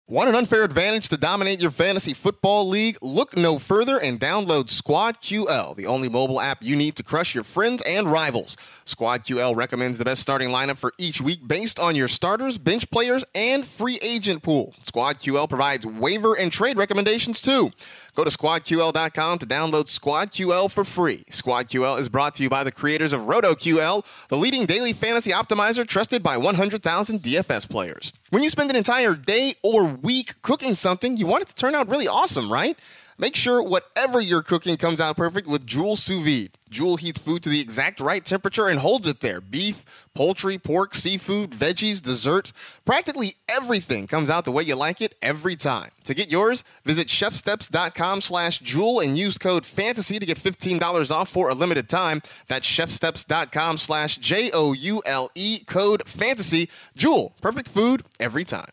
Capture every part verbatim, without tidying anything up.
Want an unfair advantage to dominate your fantasy football league? Look no further and download Squad Q L, the only mobile app you need to crush your friends and rivals. Squad Q L recommends the best starting lineup for each week based on your starters, bench players, and free agent pool. Squad Q L provides waiver and trade recommendations too. Go to squad Q L dot com to download Squad Q L for free. Squad Q L is brought to you by the creators of RotoQL, the leading daily fantasy optimizer trusted by one hundred thousand D F S players. When you spend an entire day or week cooking something, you want it to turn out really awesome, right? Make sure whatever you're cooking comes out perfect with Joule Sous Vide. Joule heats food to the exact right temperature and holds it there. Beef, poultry, pork, seafood, veggies, dessert. Practically everything comes out the way you like it every time. To get yours, visit chefsteps.com slash Joule and use code FANTASY to get fifteen dollars off for a limited time. That's chefsteps.com slash J O U L E, code FANTASY. Joule, perfect food every time.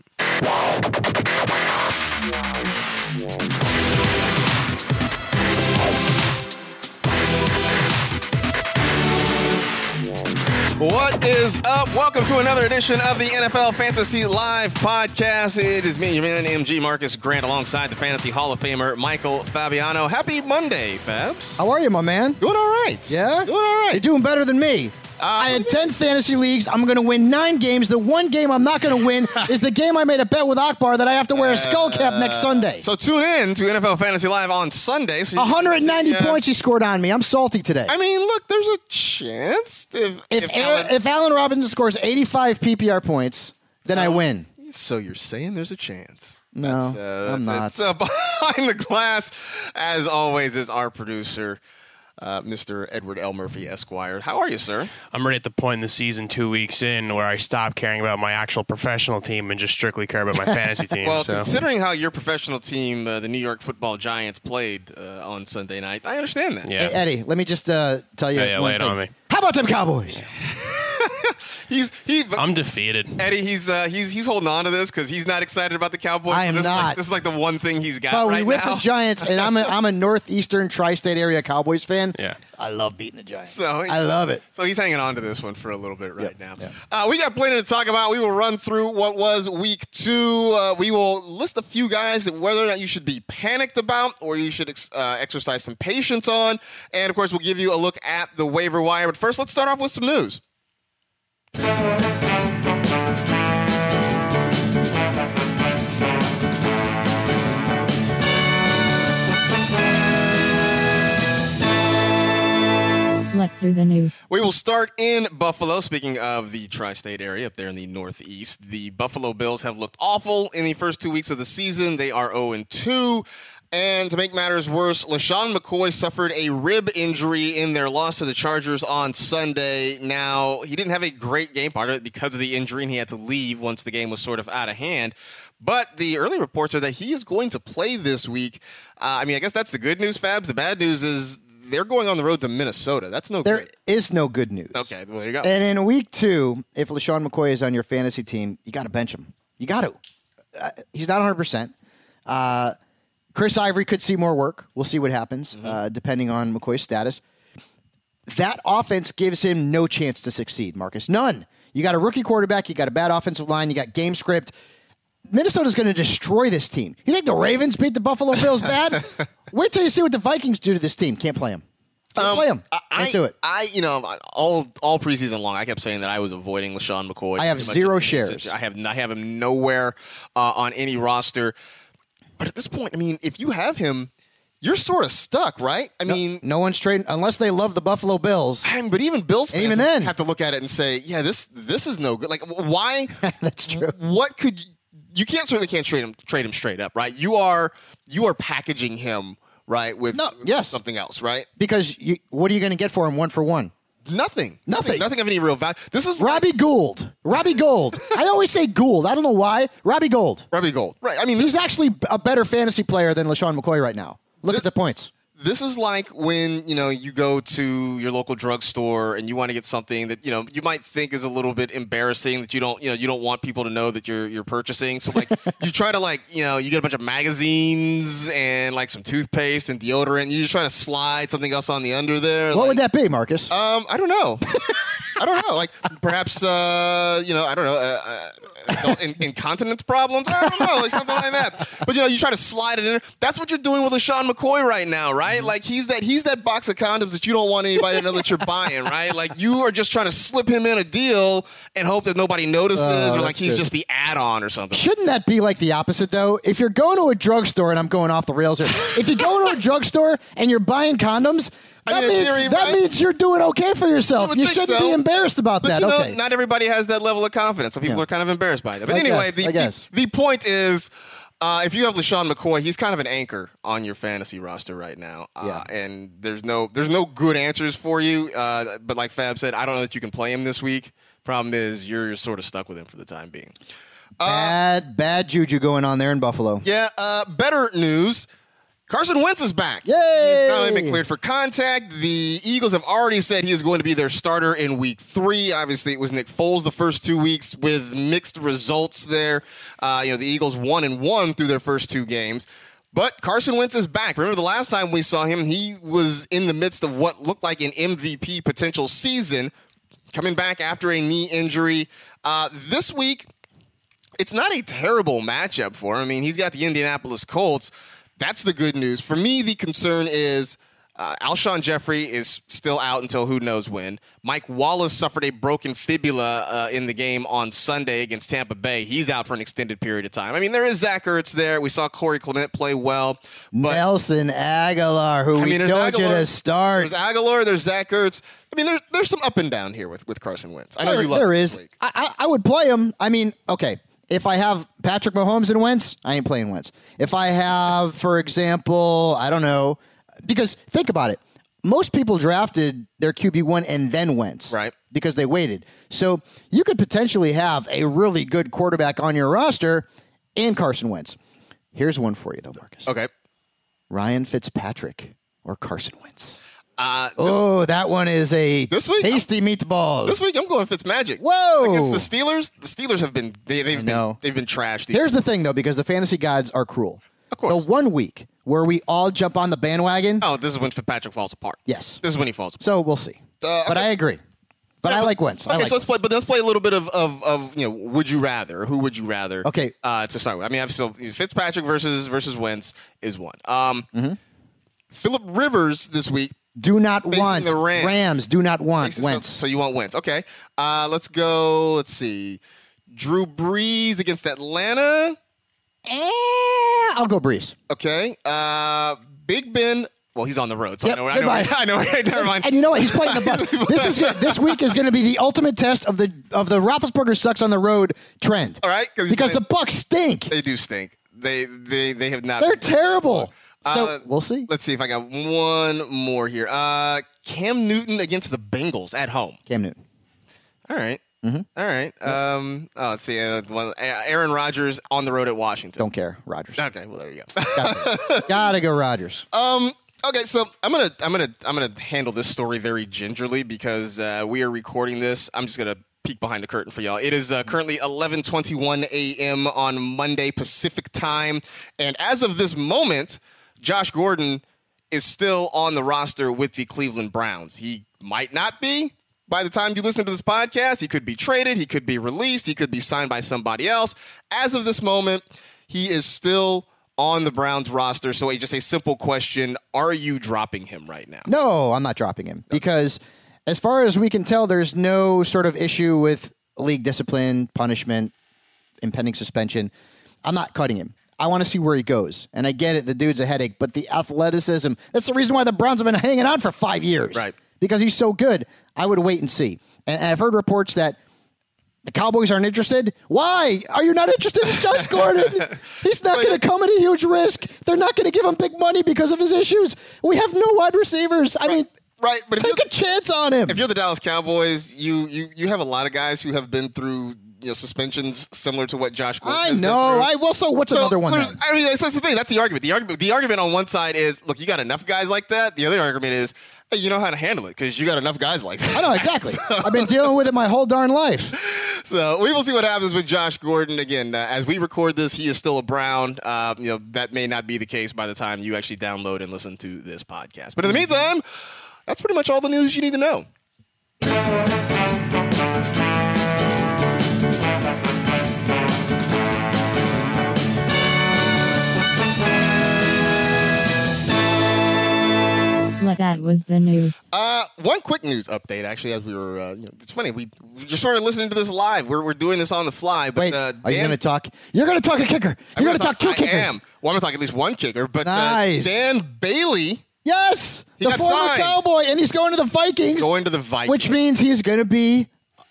What is up? Welcome to another edition of the N F L Fantasy Live podcast. It is me, your man, M G Marcus Grant, alongside the Fantasy Hall of Famer, Michael Fabiano. Happy Monday, Fabs. How are you, my man? Doing all right. Yeah? Doing all right. You're doing better than me. Uh, I had ten fantasy leagues. I'm going to win nine games. The one game I'm not going to win is the game I made a bet with Akbar that I have to wear a skull cap next Sunday. So tune in to N F L Fantasy Live on Sunday. So one hundred ninety see, uh, points he scored on me. I'm salty today. I mean, look, there's a chance. If, if, if, Aaron, Allen, if Allen Robinson scores eighty-five P P R points, then uh, I win. So you're saying there's a chance? No, that's, uh, I'm not. It's, uh, behind the glass, as always, is our producer, Uh, Mister Edward L. Murphy, Esquire. How are you, sir? I'm ready at the point in the season two weeks in where I stop caring about my actual professional team and just strictly care about my fantasy team. Well, so. Considering how your professional team, uh, the New York Football Giants, played uh, on Sunday night, I understand that. Yeah. Hey, Eddie, let me just uh, tell you oh, yeah, one lay it thing. on me. How about them Cowboys? He's he. I'm defeated, Eddie. He's uh, he's he's holding on to this because he's not excited about the Cowboys. I am this not. Is like, this is like the one thing he's got But right we whip now. the Giants, and I'm a, I'm a northeastern tri-state area Cowboys fan. Yeah. I love beating the Giants. So I love it. So he's hanging on to this one for a little bit right Yep, now. yep. Uh, we got plenty to talk about. We will run through what was week two. Uh, we will list a few guys that whether or not you should be panicked about or you should ex- uh, exercise some patience on. And, of course, we'll give you a look at the waiver wire. But first, let's start off with some news. Let's do the news. We will start in Buffalo. Speaking of the tri-state area up there in the Northeast, the Buffalo Bills have looked awful in the first two weeks of the season. They are oh and two. And to make matters worse, LaShawn McCoy suffered a rib injury in their loss to the Chargers on Sunday. Now, he didn't have a great game, part of it because of the injury, and he had to leave once the game was sort of out of hand. But the early reports are that he is going to play this week. Uh, I mean, I guess that's the good news, Fabs. The bad news is they're going on the road to Minnesota. That's no There great. is no good news. Okay, well, there you go. And in week two, if LaShawn McCoy is on your fantasy team, you got to bench him. You got to. Uh, he's not one hundred percent. Uh, Chris Ivory could see more work. We'll see what happens, mm-hmm. uh, depending on McCoy's status. That offense gives him no chance to succeed, Marcus. None. You got a rookie quarterback. You got a bad offensive line. You got game script. Minnesota's going to destroy this team. You think the Ravens beat the Buffalo Bills bad? Wait till you see what the Vikings do to this team. Can't play them. Can't um, play them. I, Let's do it. I, you know, all all preseason long, I kept saying that I was avoiding LaShawn McCoy. I have zero shares. I have I have him nowhere uh, on any roster. But at this point, I mean, if you have him, you're sort of stuck, right? I no, mean, no one's trading unless they love the Buffalo Bills. I mean, but even Bills fans even then have to look at it and say, yeah, this this is no good. Like, why? That's true. What could you, you can't certainly can't trade him trade him straight up, right? You are you are packaging him right with no, yes. something else, right? Because you, what are you going to get for him one for one? Nothing. Nothing. Nothing of any real value. This is Robbie like, Gould. Robbie Gould. I always say Gould. I don't know why. Robbie Gould. Robbie Gould. Right. I mean, He's this, actually a better fantasy player than LaShawn McCoy right now. Look this, at the points. This is like when, you know, you go to your local drugstore and you want to get something that, you know, you might think is a little bit embarrassing that you don't, you know, you don't want people to know that you're you're purchasing. So like you try to like, you know, you get a bunch of magazines and like some toothpaste and deodorant. And you're just trying to slide something else on the under there. What like, would that be, Marcus? Um, I don't know. I I don't know. Like perhaps uh, you know, I don't know, uh, uh, in, incontinence problems. I don't know, like something like that. But you know, you try to slide it in. That's what you're doing with LaShawn McCoy right now, right? Mm-hmm. Like he's that he's that box of condoms that you don't want anybody to know that you're buying, right? Like you are just trying to slip him in a deal and hope that nobody notices, uh, or like he's good. just the add-on or something. Shouldn't that be like the opposite though? If you're going to a drugstore, and I'm going off the rails here, if you go to a drugstore and you're buying condoms. That, I mean, means, theory, that right? means you're doing okay for yourself. You, you shouldn't so. be embarrassed about but that. You know, okay. Not everybody has that level of confidence. Some people yeah. are kind of embarrassed by that. But I anyway, guess, the, I guess. the, the point is, uh, if you have LaShawn McCoy, he's kind of an anchor on your fantasy roster right now. Uh, yeah. And there's no there's no good answers for you. Uh, but like Fab said, I don't know that you can play him this week. Problem is, you're sort of stuck with him for the time being. Uh, bad, bad juju going on there in Buffalo. Yeah, uh, better news. Carson Wentz is back. Yay! He's not only been cleared for contact. The Eagles have already said he is going to be their starter in week three. Obviously, it was Nick Foles the first two weeks with mixed results there. Uh, you know, the Eagles one and one through their first two games. But Carson Wentz is back. Remember the last time we saw him, he was in the midst of what looked like an M V P potential season, coming back after a knee injury. Uh, this week, it's not a terrible matchup for him. I mean, he's got the Indianapolis Colts. That's the good news. For me, the concern is uh, Alshon Jeffrey is still out until who knows when. Mike Wallace suffered a broken fibula uh, in the game on Sunday against Tampa Bay. He's out for an extended period of time. I mean, there is Zach Ertz there. We saw Corey Clement play well. But Nelson Aguilar, who I mean, we told Aguilar, you to start. There's Aguilar. There's Zach Ertz. I mean, there, there's some up and down here with, with Carson Wentz. I know there, you love there this is. league. I, I, I would play him. I mean, okay. If I have Patrick Mahomes and Wentz, I ain't playing Wentz. If I have, for example, I don't know, because think about it. Most people drafted their Q B one and then Wentz. Right. Because they waited. So you could potentially have a really good quarterback on your roster and Carson Wentz. Here's one for you, though, Marcus. Okay. Ryan Fitzpatrick or Carson Wentz. Uh, this, oh, that one is a this week, tasty I'm, meatball. This week I'm going Fitzmagic. Whoa! Against the Steelers. The Steelers have been they, they've been they've been trashed. Here's the thing though, because the fantasy gods are cruel. Of course. The one week where we all jump on the bandwagon. Oh, this is when Fitzpatrick falls apart. Yes. This is when he falls apart. So we'll see. Uh, okay. But I agree. But yeah, I like Wentz. Okay, I like so let's play. But let's play a little bit of, of, of you know, would you rather? Who would you rather? Okay. Uh, to start with, I mean, I've still Fitzpatrick versus versus Wentz is one. Um, mm-hmm. Phillip Rivers this week. Do not want the Rams. Rams. Do not want so, Wentz. So you want Wentz? Okay. Uh, let's go. Let's see. Drew Brees against Atlanta. Eh, I'll go Brees. Okay. Uh, Big Ben. Well, he's on the road, so yep, I know. I know. I know. Right, never mind. And you know what? He's playing the Bucs. This is good. This week is going to be the ultimate test of the of the Roethlisberger sucks on the road trend. All right, because they, the Bucs stink. They do stink. They they they have not. They're terrible. Uh, so we'll see. Let's see if I got one more here. Uh, Cam Newton against the Bengals at home. Cam Newton. All right. Mm-hmm. All right. Um, oh, let's see. Uh, one, Aaron Rodgers on the road at Washington. Don't care, Rodgers. Okay. Well, there you go. Gotta, gotta go, Rodgers. Um. Okay, so I'm gonna I'm gonna I'm gonna handle this story very gingerly because uh, we are recording this. I'm just gonna peek behind the curtain for y'all. It is uh, currently eleven twenty-one a.m. on Monday Pacific time, and as of this moment, Josh Gordon is still on the roster with the Cleveland Browns. He might not be by the time you listen to this podcast. He could be traded. He could be released. He could be signed by somebody else. As of this moment, he is still on the Browns roster. So just a simple question, are you dropping him right now? No, I'm not dropping him because as far as we can tell, there's no sort of issue with league discipline, punishment, impending suspension. I'm not cutting him. I want to see where he goes. And I get it, the dude's a headache, but the athleticism, that's the reason why the Browns have been hanging on for five years. Right. Because he's so good. I would wait and see. And, and I've heard reports that the Cowboys aren't interested. Why are you not interested in Josh Gordon? He's not going to come at a huge risk. They're not going to give him big money because of his issues. We have no wide receivers. I right. mean, right, but take a chance on him. If you're the Dallas Cowboys, you you you have a lot of guys who have been through you know suspensions similar to what Josh Gordon I has know. been through. I well, so what's so another one? Then? I mean, that's, that's the thing. That's the argument. The argument. The argument on one side is, look, you got enough guys like that. The other argument is, hey, you know how to handle it because you got enough guys like that. I know exactly. so, I've been dealing with it my whole darn life. So we will see what happens with Josh Gordon. Again, uh, as we record this, he is still a Brown. Uh, you know that may not be the case by the time you actually download and listen to this podcast. But in the meantime, that's pretty much all the news you need to know. That was the news. Uh, one quick news update, actually, as we were, uh, you know, it's funny, we, we just started listening to this live. We're, we're doing this on the fly. But, Wait, uh, are you Dan- going to talk? You're going to talk a kicker. You're going to talk two I kickers. am. Well, I'm going to talk at least one kicker, but Nice. uh, Dan Bailey Yes, He the got former signed. Cowboy, and he's going to the Vikings, is going to the Vikings. which means he's going to be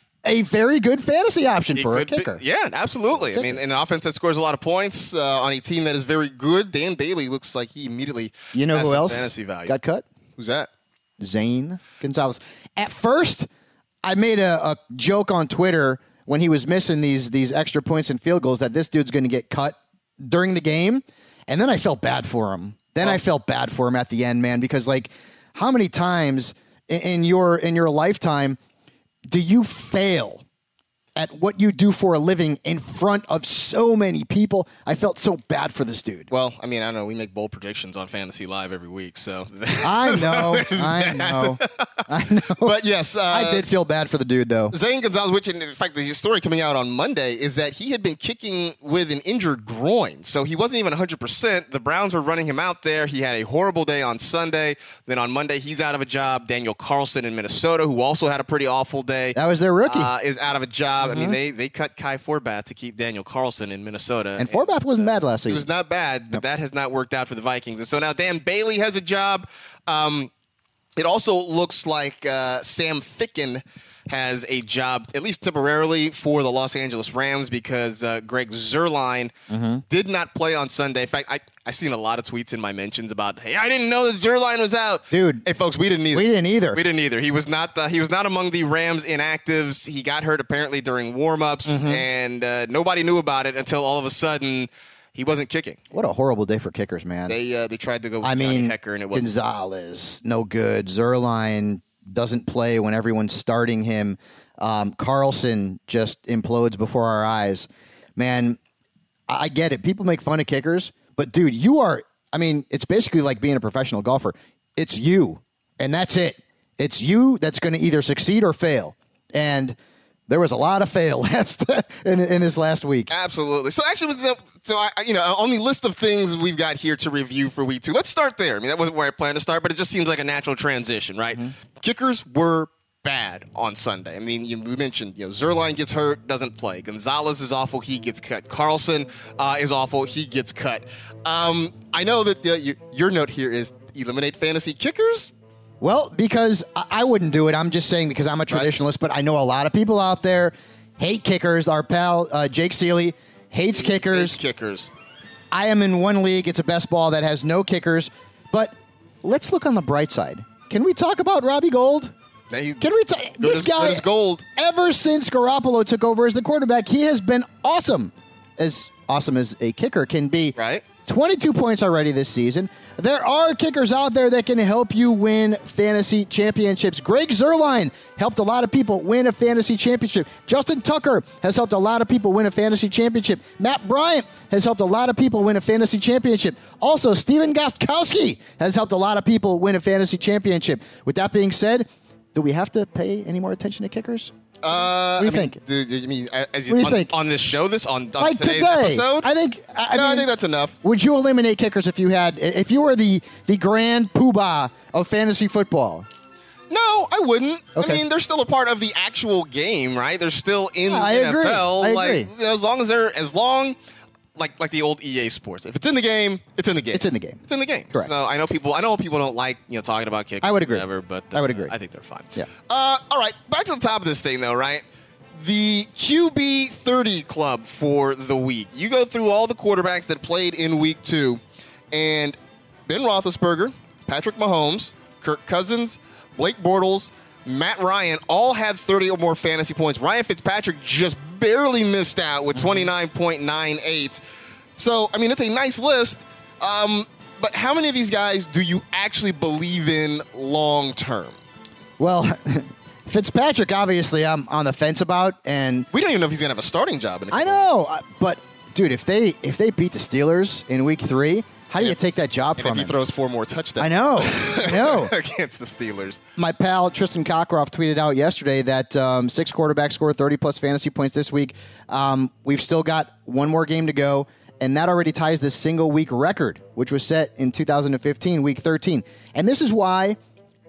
a very good fantasy option He for a could be- kicker. yeah, absolutely. I mean, in an offense that scores a lot of points uh, on a team that is very good, Dan Bailey looks like he immediately You know has who some else fantasy value. got cut? Who's that? Zane Gonzalez. At first, I made a, a joke on Twitter when he was missing these these extra points and field goals that this dude's going to get cut during the game, and then I felt bad for him. Then I felt bad for him at the end, man, because like, how many times in, in your in your lifetime do you fail at what you do for a living in front of so many people? I felt so bad for this dude. Well, I mean, I don't know. We make bold predictions on Fantasy Live every week, so. I so know, there's I that. know, I know. But yes, uh, I did feel bad for the dude, though. Zane Gonzalez, which in fact, the story coming out on Monday is that he had been kicking with an injured groin. So he wasn't even one hundred percent. The Browns were running him out there. He had a horrible day on Sunday. Then on Monday, he's out of a job. Daniel Carlson in Minnesota, who also had a pretty awful day, That was their rookie. uh, is out of a job. I mean, Mhm. they, they cut Kai Forbath to keep Daniel Carlson in Minnesota. and Forbath wasn't bad last He season. was not bad, but that has not worked out for the Vikings. And so now Dan Bailey has a job. Um, it also looks like uh, Sam Ficken has a job, at least temporarily, for the Los Angeles Rams because uh, Greg Zuerlein Mm-hmm. did not play on Sunday. In fact, I I seen a lot of tweets in my mentions about, hey, I didn't know that Zuerlein was out. Dude. Hey, folks, we didn't either. We didn't either. We didn't either. He was not. Uh, he was not among the Rams inactives. He got hurt apparently during warmups, Mm-hmm. and uh, nobody knew about it until all of a sudden he wasn't kicking. What a horrible day for kickers, man. They uh, they tried to go with I Johnny mean, Hecker, and it wasn't. Gonzalez, no good. Zuerlein doesn't play when everyone's starting him. Um, Carlson just implodes before our eyes. Man, I I get it. People make fun of kickers, but dude, you are, I mean, it's basically like being a professional golfer. It's you, and that's it. It's you that's going to either succeed or fail. And there was a lot of fail last in, in this last week. Absolutely. So actually, was the, so I, you know, on the list of things we've got here to review for week two, let's start there. I mean, that wasn't where I planned to start, but it just seems like a natural transition, right? Mm-hmm. Kickers were bad on Sunday. I mean, you we mentioned, you know, Zuerlein gets hurt, doesn't play. Gonzalez is awful, he gets cut. Carlson uh, is awful, he gets cut. Um, I know that uh, you, your note here is eliminate fantasy kickers. Well, because I I wouldn't do it. I'm just saying because I'm a traditionalist, but I know a lot of people out there hate kickers. Our pal uh, Jake Seeley hates kickers. Hates kickers. I am in one league. It's a best ball that has no kickers. But let's look on the bright side. Can we talk about Robbie Gould? He, Can we talk? This as- guy, good as gold. ever since Garoppolo took over as the quarterback, he has been awesome. As awesome as a kicker can be. Right. twenty-two points already this season. There are kickers out there that can help you win fantasy championships. Greg Zuerlein helped a lot of people win a fantasy championship. Justin Tucker has helped a lot of people win a fantasy championship. Matt Bryant has helped a lot of people win a fantasy championship. Also, Steven Gostkowski has helped a lot of people win a fantasy championship. With that being said, do we have to pay any more attention to kickers? Uh, What do you I mean, think? do- do you mean as What do you on, think? on this show, this on, on Like today's today, episode? I think. I, I no, I mean, think that's enough. Would you eliminate kickers if you had, if you were the the grand poobah of fantasy football? No, I wouldn't. Okay. I mean, they're still a part of the actual game, right? They're still in Yeah, I the agree. N F L. I like agree. as long as they're as long like like the old E A Sports. If it's in the game, it's in the game. It's in the game. It's in the game. Correct. So I know people. I know people don't like you know talking about kickers. I would agree. Whatever, but I would uh, agree. I think they're fine. Yeah. Uh, all right. Back to the top of this thing, though. Right. The Q B thirty club for the week. You go through all the quarterbacks that played in week two, and Ben Roethlisberger, Patrick Mahomes, Kirk Cousins, Blake Bortles, Matt Ryan all had thirty or more fantasy points. Ryan Fitzpatrick just barely missed out with twenty-nine point nine eight. So, I mean, it's a nice list. Um, but how many of these guys do you actually believe in long term? Well, Fitzpatrick, obviously, I'm on the fence about, and We don't even know if he's going to have a starting job. In a I know, uh, but dude, if they if they beat the Steelers in Week Three, how do you If- take that job And from if he him? throws four more touchdowns. I know, I know. against the Steelers. My pal Tristan Cockcroft tweeted out yesterday that um, six quarterbacks scored thirty plus fantasy points this week. Um, we've still got one more game to go, and that already ties the single week record, which was set in two thousand fifteen, Week thirteen. And this is why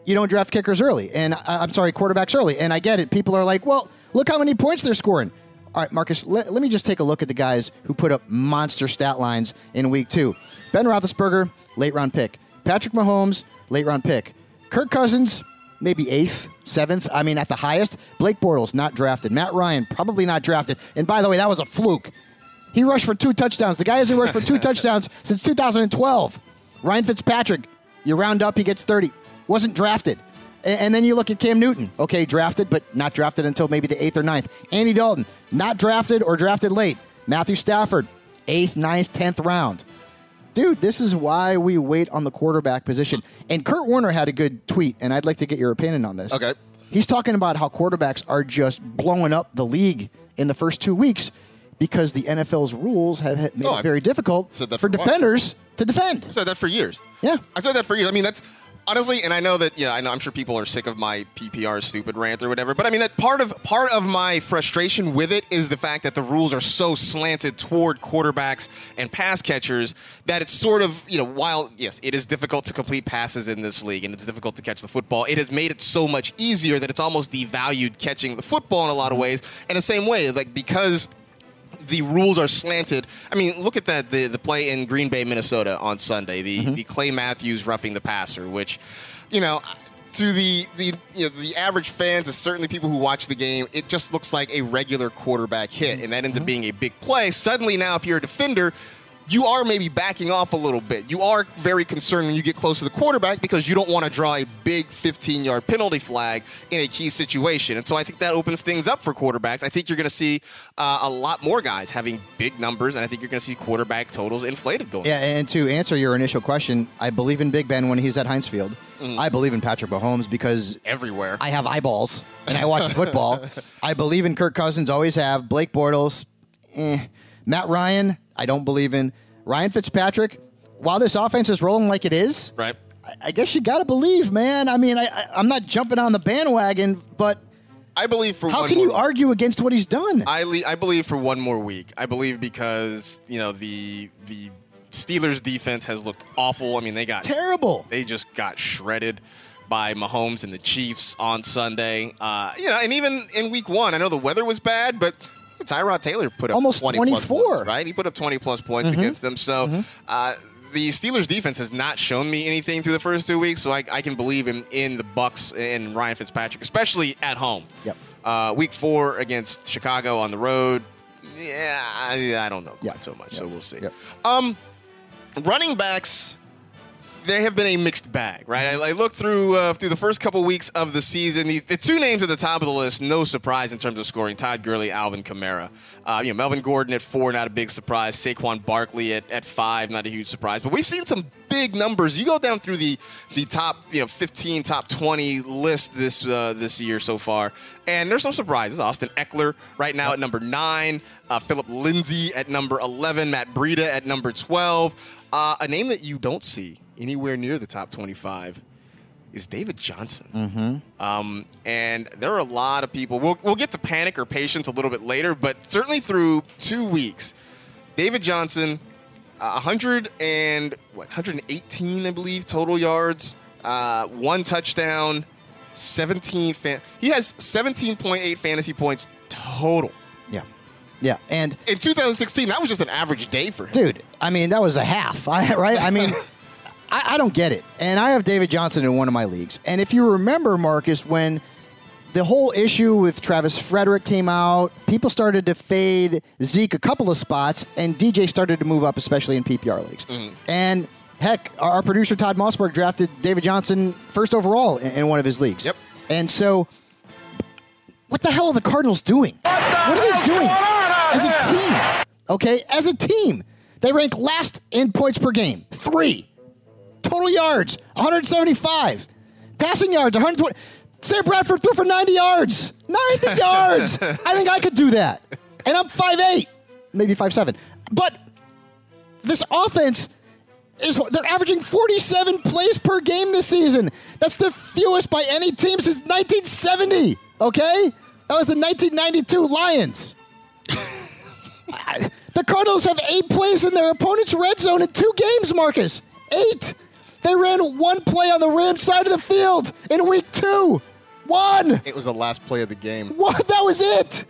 you don't draft kickers early. And uh, I'm sorry, quarterbacks early. And I get it. People are like, well, look how many points they're scoring. All right, Marcus, let, let me just take a look at the guys who put up monster stat lines in week two. Ben Roethlisberger, late round pick. Patrick Mahomes, late round pick. Kirk Cousins, maybe eighth, seventh. I mean, at the highest. Blake Bortles, not drafted. Matt Ryan, probably not drafted. And by the way, that was a fluke. He rushed for two touchdowns. The guy hasn't rushed for two touchdowns since two thousand twelve. Ryan Fitzpatrick, you round up, he gets thirty. Wasn't drafted. And then you look at Cam Newton. Okay, drafted, but not drafted until maybe the eighth or ninth. Andy Dalton, not drafted or drafted late. Matthew Stafford, eighth, ninth, tenth round. Dude, this is why we wait on the quarterback position. And Kurt Warner had a good tweet, and I'd like to get your opinion on this. Okay. He's talking about how quarterbacks are just blowing up the league in the first two weeks because the N F L's rules have made Oh, it I've very difficult said that for for a while. defenders to defend. I've said that for years. Yeah. I've said that for years. I mean, that's honestly, and I know that, yeah, I know, I'm sure people are sick of my P P R stupid rant or whatever, but I mean, that part of part of my frustration with it is the fact that the rules are so slanted toward quarterbacks and pass catchers that it's sort of, you know, while, yes, it is difficult to complete passes in this league and it's difficult to catch the football, it has made it so much easier that it's almost devalued catching the football in a lot of ways. And the same way, like, because the rules are slanted. I mean, look at that, the, the play in Green Bay, Minnesota on Sunday, the, mm-hmm. the Clay Matthews roughing the passer, which, you know, to the the you know, the average fans, and certainly people who watch the game, it just looks like a regular quarterback hit, and that ends up being a big play. Suddenly now, if you're a defender, you are maybe backing off a little bit. You are very concerned when you get close to the quarterback because you don't want to draw a big fifteen-yard penalty flag in a key situation. And so I think that opens things up for quarterbacks. I think you're going to see uh, a lot more guys having big numbers, and I think you're going to see quarterback totals inflated going. Yeah, and to answer your initial question, I believe in Big Ben when he's at Heinz Field. Mm. I believe in Patrick Mahomes because everywhere I have eyeballs and I watch football. I believe in Kirk Cousins, always have. Blake Bortles, eh. Matt Ryan, I don't believe in. Ryan Fitzpatrick, while this offense is rolling like it is, right? I, I guess you got to believe, man. I mean, I, I, I'm not jumping on the bandwagon, but I believe for how one can more you week. argue against what he's done? I le- I believe for one more week. I believe because you know the the Steelers defense has looked awful. I mean, they got terrible. They just got shredded by Mahomes and the Chiefs on Sunday. Uh, you know, and even in week one, I know the weather was bad, but Tyrod Taylor put up almost twenty twenty-four, plus points, right? He put up twenty plus points mm-hmm. against them. So mm-hmm. uh, the Steelers defense has not shown me anything through the first two weeks. So I, I can believe in in the Bucs and Ryan Fitzpatrick, especially at home. Yep. Uh, week four against Chicago on the road. Yeah, I, I don't know quite yep. so much. Yep. So we'll see. Yep. Um, running backs. They have been a mixed bag, right? I, I looked through uh, through the first couple weeks of the season. The, the two names at the top of the list, no surprise in terms of scoring: Todd Gurley, Alvin Kamara. Uh, you know, Melvin Gordon at four, not a big surprise. Saquon Barkley at, at five, not a huge surprise. But we've seen some big numbers. You go down through the the top, you know, fifteen, top twenty list this uh, this year so far, and there's some surprises. Austin Eckler right now at number nine, uh, Philip Lindsay at number eleven, Matt Breida at number twelve. Uh, a name that you don't see anywhere near the top twenty-five is David Johnson. Mm-hmm. Um, and there are a lot of people. We'll, we'll get to panic or patience a little bit later, but certainly through two weeks, David Johnson, uh, one hundred and what, one hundred eighteen, I believe, total yards, uh, one touchdown, seventeen. Fan- he has seventeen point eight fantasy points total. Yeah. Yeah, and in two thousand sixteen, that was just an average day for him. Dude, I mean, that was a half, I, right? I mean, I, I don't get it. And I have David Johnson in one of my leagues. And if you remember, Marcus, when the whole issue with Travis Frederick came out, people started to fade Zeke a couple of spots, and D J started to move up, especially in P P R leagues. Mm-hmm. And heck, our, our producer Todd Mossberg drafted David Johnson first overall in, in one of his leagues. Yep. And so, what the hell are the Cardinals doing? What are they doing? As a team, okay, as a team, they rank last in points per game. Three. Total yards, one hundred seventy-five. Passing yards, one hundred twenty. Sam Bradford threw for ninety yards. ninety yards. I think I could do that. And I'm five eight, maybe five seven. But this offense is, they're averaging forty-seven plays per game this season. That's the fewest by any team since nineteen seventy, okay? That was the nineteen ninety-two Lions. The Cardinals have eight plays in their opponent's red zone in two games, Marcus. Eight. They ran one play on the Rams side of the field in week two. One. It was the last play of the game. What? That was it.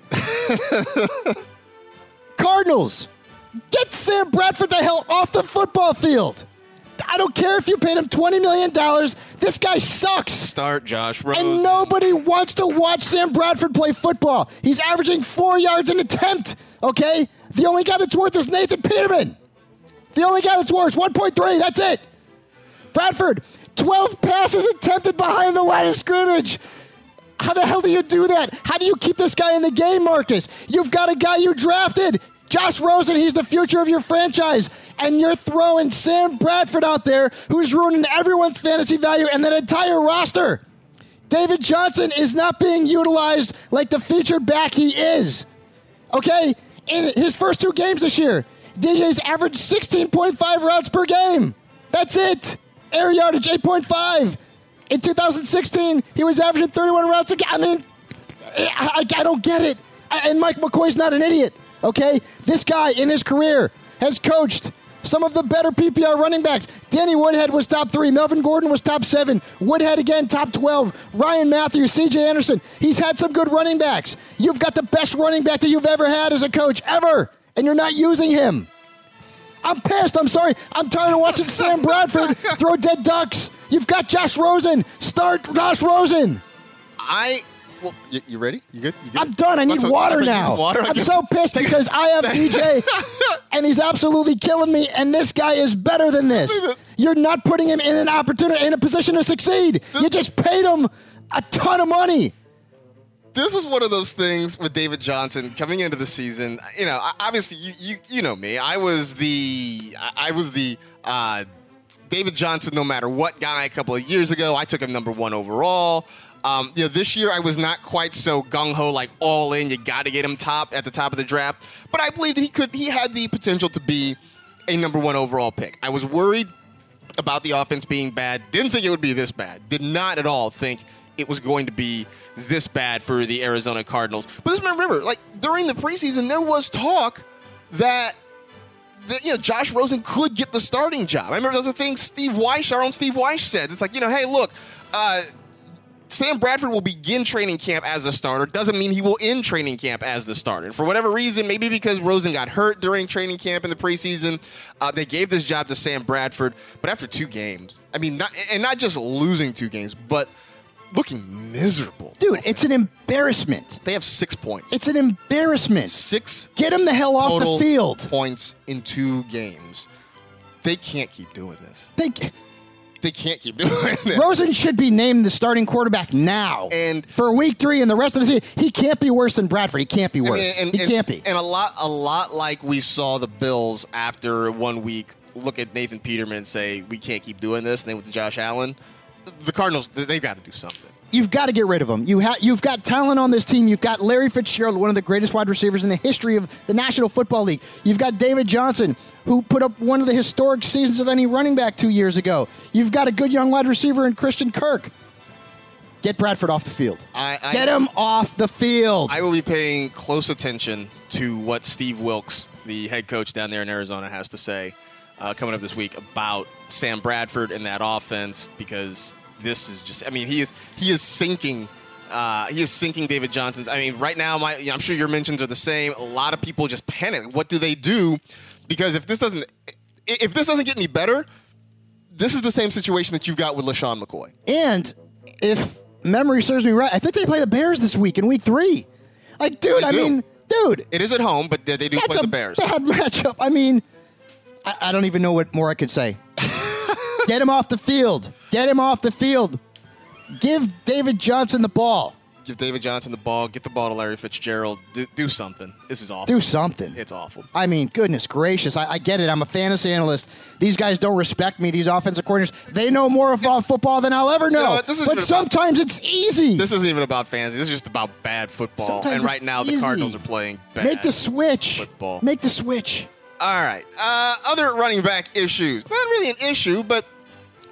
Cardinals, get Sam Bradford the hell off the football field. I don't care if you paid him twenty million dollars. This guy sucks. Start Josh Rosen. And nobody wants to watch Sam Bradford play football. He's averaging four yards an attempt, okay? The only guy that's worth is Nathan Peterman. The only guy that's worth one point three. That's it. Bradford, twelve passes attempted behind the line of scrimmage. How the hell do you do that? How do you keep this guy in the game, Marcus? You've got a guy you drafted, Josh Rosen. He's the future of your franchise. And you're throwing Sam Bradford out there, who's ruining everyone's fantasy value and that entire roster. David Johnson is not being utilized like the featured back he is. Okay? In his first two games this year, D J's averaged sixteen point five routes per game. That's it. Air yardage, eight point five. In two thousand sixteen, he was averaging thirty-one routes a game. I mean, I, I, I don't get it. I, and Mike McCoy's not an idiot, okay? This guy, in his career, has coached some of the better P P R running backs. Danny Woodhead was top three. Melvin Gordon was top seven. Woodhead, again, top twelve. Ryan Matthews, C J Anderson. He's had some good running backs. You've got the best running back that you've ever had as a coach, ever, and you're not using him. I'm pissed. I'm sorry. I'm tired of watching Sam Bradford throw dead ducks. You've got Josh Rosen. Start Josh Rosen. I, well, you, you ready? You good? You good? I'm done. I need Let's- water let's take now. some water. I I'm guess- so pissed because I have D J, and he's absolutely killing me, and this guy is better than this. You're not putting him in an opportunity, in a position to succeed. You just paid him a ton of money. This was one of those things with David Johnson coming into the season. You know, obviously, you you, you know me. I was the I was the uh, David Johnson, no matter what guy. A couple of years ago, I took him number one overall. Um, you know, this year I was not quite so gung ho, like all in. You got to get him top at the top of the draft. But I believed that he could. He had the potential to be a number one overall pick. I was worried about the offense being bad. Didn't think it would be this bad. Did not at all think it was going to be this bad for the Arizona Cardinals. But just remember, like during the preseason, there was talk that, that you know Josh Rosen could get the starting job. I remember those are things Steve Weish, our own Steve Weish, said. It's like, you know, hey, look, uh, Sam Bradford will begin training camp as a starter. Doesn't mean he will end training camp as the starter. And for whatever reason, maybe because Rosen got hurt during training camp in the preseason, uh, they gave this job to Sam Bradford. But after two games, I mean, not, and not just losing two games, but looking miserable. Dude, it's an embarrassment. They have six points. It's an embarrassment. Six Get him the hell off total the field. points in two games. They can't keep doing this. They, They can't keep doing this. Rosen should be named the starting quarterback now. And- for week three and the rest of the season, he can't be worse than Bradford. He can't be I worse. mean, and, he and- can't be. And a lot, a lot like we saw the Bills after one week look at Nathan Peterman and say, we can't keep doing this. And they went to Josh Allen. The Cardinals, they've got to do something. You've got to get rid of him. You ha- you've got talent on this team. You've got Larry Fitzgerald, one of the greatest wide receivers in the history of the National Football League. You've got David Johnson, who put up one of the historic seasons of any running back two years ago. You've got a good young wide receiver in Christian Kirk. Get Bradford off the field. I, I, Get him off the field. I will be paying close attention to what Steve Wilkes, the head coach down there in Arizona, has to say uh, coming up this week about Sam Bradford and that offense, because this is just, I mean, he is he is sinking. Uh, he is sinking David Johnson's. I mean, right now, my I'm sure your mentions are the same. A lot of people just panic. What do they do? Because if this doesn't, if this doesn't get any better, this is the same situation that you've got with LaShawn McCoy. And if memory serves me right, I think they play the Bears this week in week three. Like, dude, They I do. mean, dude. It is at home, but they, they do That's play a the Bears. bad matchup. I mean, I, I don't even know what more I could say. Get him off the field. Get him off the field. Give David Johnson the ball. Give David Johnson the ball. Get the ball to Larry Fitzgerald. Do, do something. This is awful. Do something. It's awful. I mean, goodness gracious. I, I get it. I'm a fantasy analyst. These guys don't respect me, these offensive coordinators. They know more about football than I'll ever know. know what? This isn't but about- sometimes it's easy. This isn't even about fantasy. This is just about bad football. Sometimes and right it's now, the easy. Cardinals are playing bad. Make the switch. football. Make the switch. All right. Uh, other running back issues. Not really an issue, but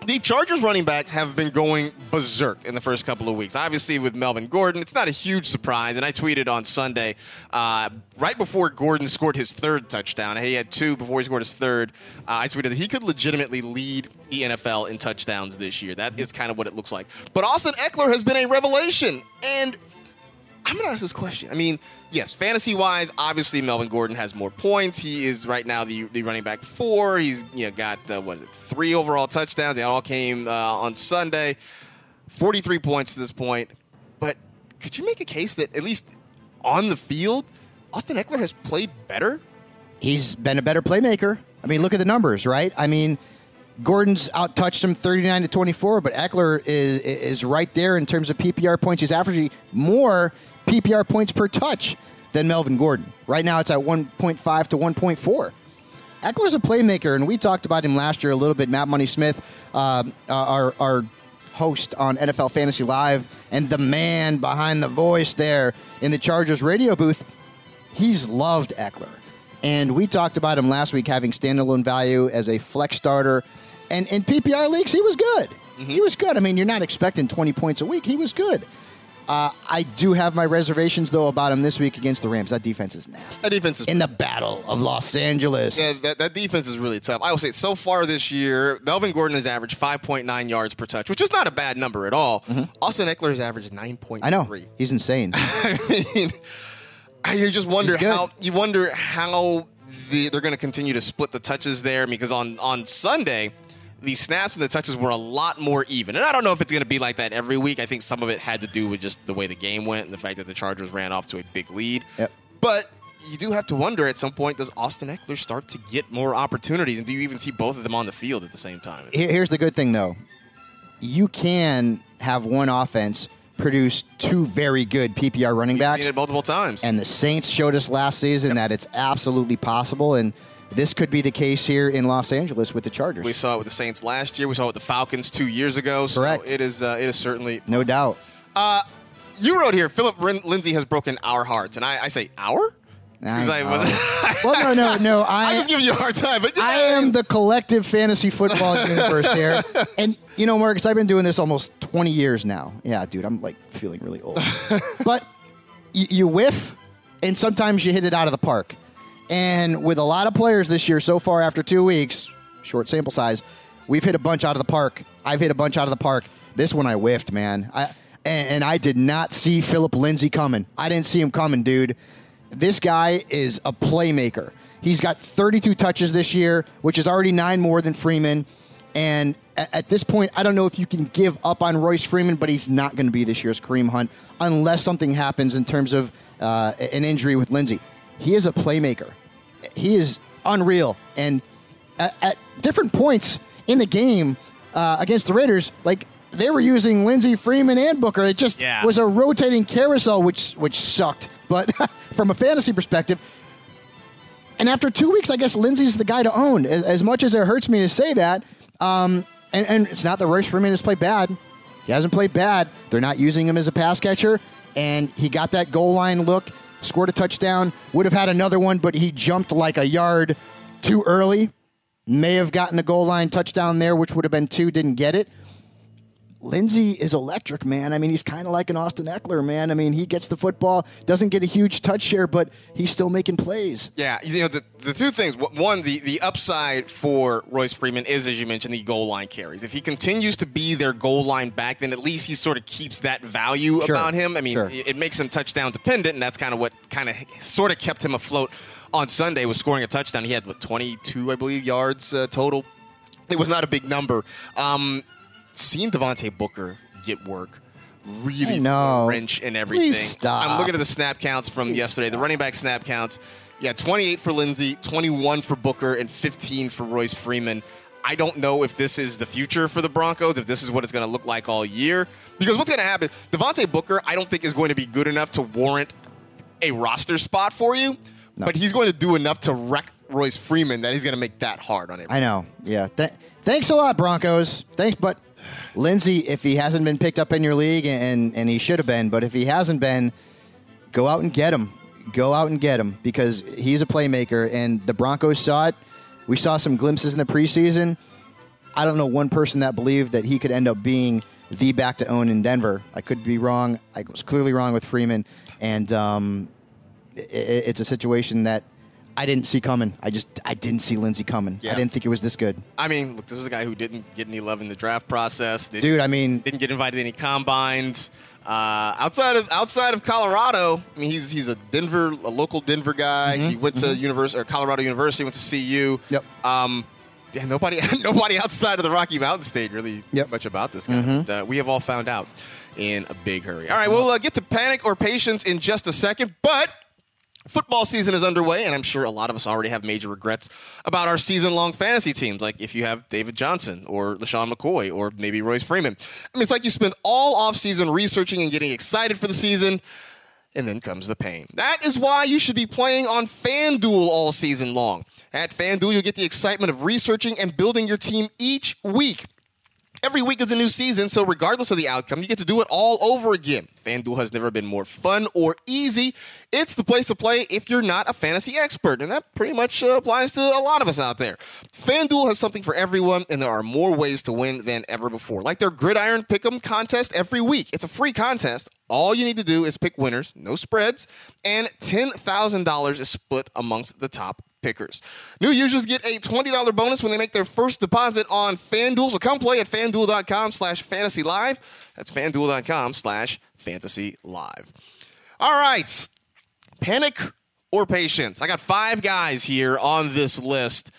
the Chargers running backs have been going berserk in the first couple of weeks. Obviously, with Melvin Gordon, it's not a huge surprise. And I tweeted on Sunday, uh, right before Gordon scored his third touchdown. He had two before he scored his third. Uh, I tweeted that he could legitimately lead the N F L in touchdowns this year. That is kind of what it looks like. But Austin Eckler has been a revelation. And I'm going to ask this question. I mean, yes, fantasy-wise, obviously Melvin Gordon has more points. He is right now the, the running back four. He's you know got, uh, what is it, three overall touchdowns. They all came uh, on Sunday. forty-three points to this point. But could you make a case that at least on the field, Austin Eckler has played better? He's been a better playmaker. I mean, look at the numbers, right? I mean, Gordon's out-touched him thirty-nine to twenty-four, but Eckler is is right there in terms of P P R points. He's averaging more P P R points per touch than Melvin Gordon. Right now, it's at one point five to one point four. Eckler's a playmaker, and we talked about him last year a little bit. Matt Money Smith, uh, our, our host on N F L Fantasy Live, and the man behind the voice there in the Chargers radio booth, he's loved Eckler. And we talked about him last week having standalone value as a flex starter. And in P P R leagues, he was good. Mm-hmm. He was good. I mean, you're not expecting twenty points a week. He was good. Uh, I do have my reservations, though, about him this week against the Rams. That defense is nasty. That defense is... In the Battle of Los Angeles. Yeah, that, that defense is really tough. I will say, so far this year, Melvin Gordon has averaged five point nine yards per touch, which is not a bad number at all. Mm-hmm. Austin Eckler has averaged nine point three. I know. He's insane. I mean, you just wonder how... You wonder how the, they're going to continue to split the touches there, because on, on Sunday... the snaps and the touches were a lot more even. And I don't know if it's going to be like that every week. I think some of it had to do with just the way the game went and the fact that the Chargers ran off to a big lead. Yep. But you do have to wonder at some point, does Austin Eckler start to get more opportunities? And do you even see both of them on the field at the same time? Here's the good thing, though. You can have one offense produce two very good P P R running backs. We've seen it multiple times. And the Saints showed us last season yep. that it's absolutely possible. And this could be the case here in Los Angeles with the Chargers. We saw it with the Saints last year. We saw it with the Falcons two years ago. Correct. So it is, uh, it is certainly no possible. doubt. Uh, you wrote here, Philip Lindsay has broken our hearts. And I, I say, our? I I well, no, no, no. I, I'm just giving you a hard time. But yeah. I am the collective fantasy football universe here. And, you know, Marcus, I've been doing this almost twenty years now. Yeah, dude, I'm, like, feeling really old. But y- you whiff, and sometimes you hit it out of the park. And with a lot of players this year so far after two weeks, short sample size, we've hit a bunch out of the park. I've hit a bunch out of the park. This one I whiffed, man. I and, and I did not see Philip Lindsay coming. I didn't see him coming, dude. This guy is a playmaker. He's got thirty-two touches this year, which is already nine more than Freeman. And at, at this point, I don't know if you can give up on Royce Freeman, but he's not going to be this year's Kareem Hunt unless something happens in terms of uh, an injury with Lindsay. He is a playmaker. He is unreal. And at, at different points in the game uh, against the Raiders, like they were using Lindsey, Freeman, and Booker. It just yeah. was a rotating carousel, which which sucked. But from a fantasy perspective, and after two weeks, I guess Lindsey's the guy to own. As, as much as it hurts me to say that, um, and, and it's not that Royce Freeman has played bad. He hasn't played bad. They're not using him as a pass catcher, and he got that goal line look. Scored a touchdown, would have had another one, but he jumped like a yard too early. May have gotten a goal line touchdown there, which would have been two, didn't get it. Lindsey is electric, man. I mean, he's kind of like an Austin Eckler, man. I mean, he gets the football, doesn't get a huge touch share, but he's still making plays. Yeah, you know, the, the two things. One, the, the upside for Royce Freeman is, as you mentioned, the goal line carries. If he continues to be their goal line back, then at least he sort of keeps that value Sure. about him. I mean, Sure. it makes him touchdown dependent, and that's kind of what kind of sort of kept him afloat on Sunday, was scoring a touchdown. He had, what, twenty-two, I believe, yards uh, total. It was not a big number. Um, seeing Devontae Booker get work really threw a wrench in everything. Please stop. I'm looking at the snap counts from Please yesterday, stop. the running back snap counts. Yeah, twenty-eight for Lindsey, twenty-one for Booker, and fifteen for Royce Freeman. I don't know if this is the future for the Broncos, if this is what it's going to look like all year. Because what's going to happen, Devontae Booker, I don't think is going to be good enough to warrant a roster spot for you. No. But he's going to do enough to wreck Royce Freeman that he's going to make that hard on him. I know. Yeah. Th- thanks a lot, Broncos. Thanks, but Lindsey, if he hasn't been picked up in your league, and, and he should have been, but if he hasn't been, go out and get him. Go out and get him, because he's a playmaker, and the Broncos saw it. We saw some glimpses in the preseason. I don't know one person that believed that he could end up being the back to own in Denver. I could be wrong. I was clearly wrong with Freeman, and um, it, it's a situation that I didn't see coming. I just I didn't see Lindsey coming. Yeah. I didn't think it was this good. I mean, look, this is a guy who didn't get any love in the draft process. Didn't, Dude, I mean, didn't get invited to any combines. Uh, outside of outside of Colorado, I mean, he's he's a Denver, a local Denver guy. Mm-hmm, He went to university or Colorado University, went to C U. Yep. Um, yeah, nobody nobody outside of the Rocky Mountain State really Yep. much about this guy. Mm-hmm. But, uh, we have all found out in a big hurry. All right, we'll uh, get to panic or patience in just a second, but. Football season is underway, and I'm sure a lot of us already have major regrets about our season-long fantasy teams, like if you have David Johnson or LaShawn McCoy or maybe Royce Freeman. I mean, it's like you spend all offseason researching and getting excited for the season, and then comes the pain. That is why you should be playing on FanDuel all season long. At FanDuel, you'll get the excitement of researching and building your team each week. Every week is a new season, so regardless of the outcome, you get to do it all over again. FanDuel has never been more fun or easy. It's the place to play if you're not a fantasy expert, and that pretty much uh, applies to a lot of us out there. FanDuel has something for everyone, and there are more ways to win than ever before, like their Gridiron Pick'em contest every week. It's a free contest. All you need to do is pick winners, no spreads, and ten thousand dollars is split amongst the top pickers. New users get a twenty dollars bonus when they make their first deposit on FanDuel. So come play at FanDuel.com slash Fantasy Live. That's FanDuel.com slash Fantasy Live. All right. Panic or patience? I got five guys here on this list.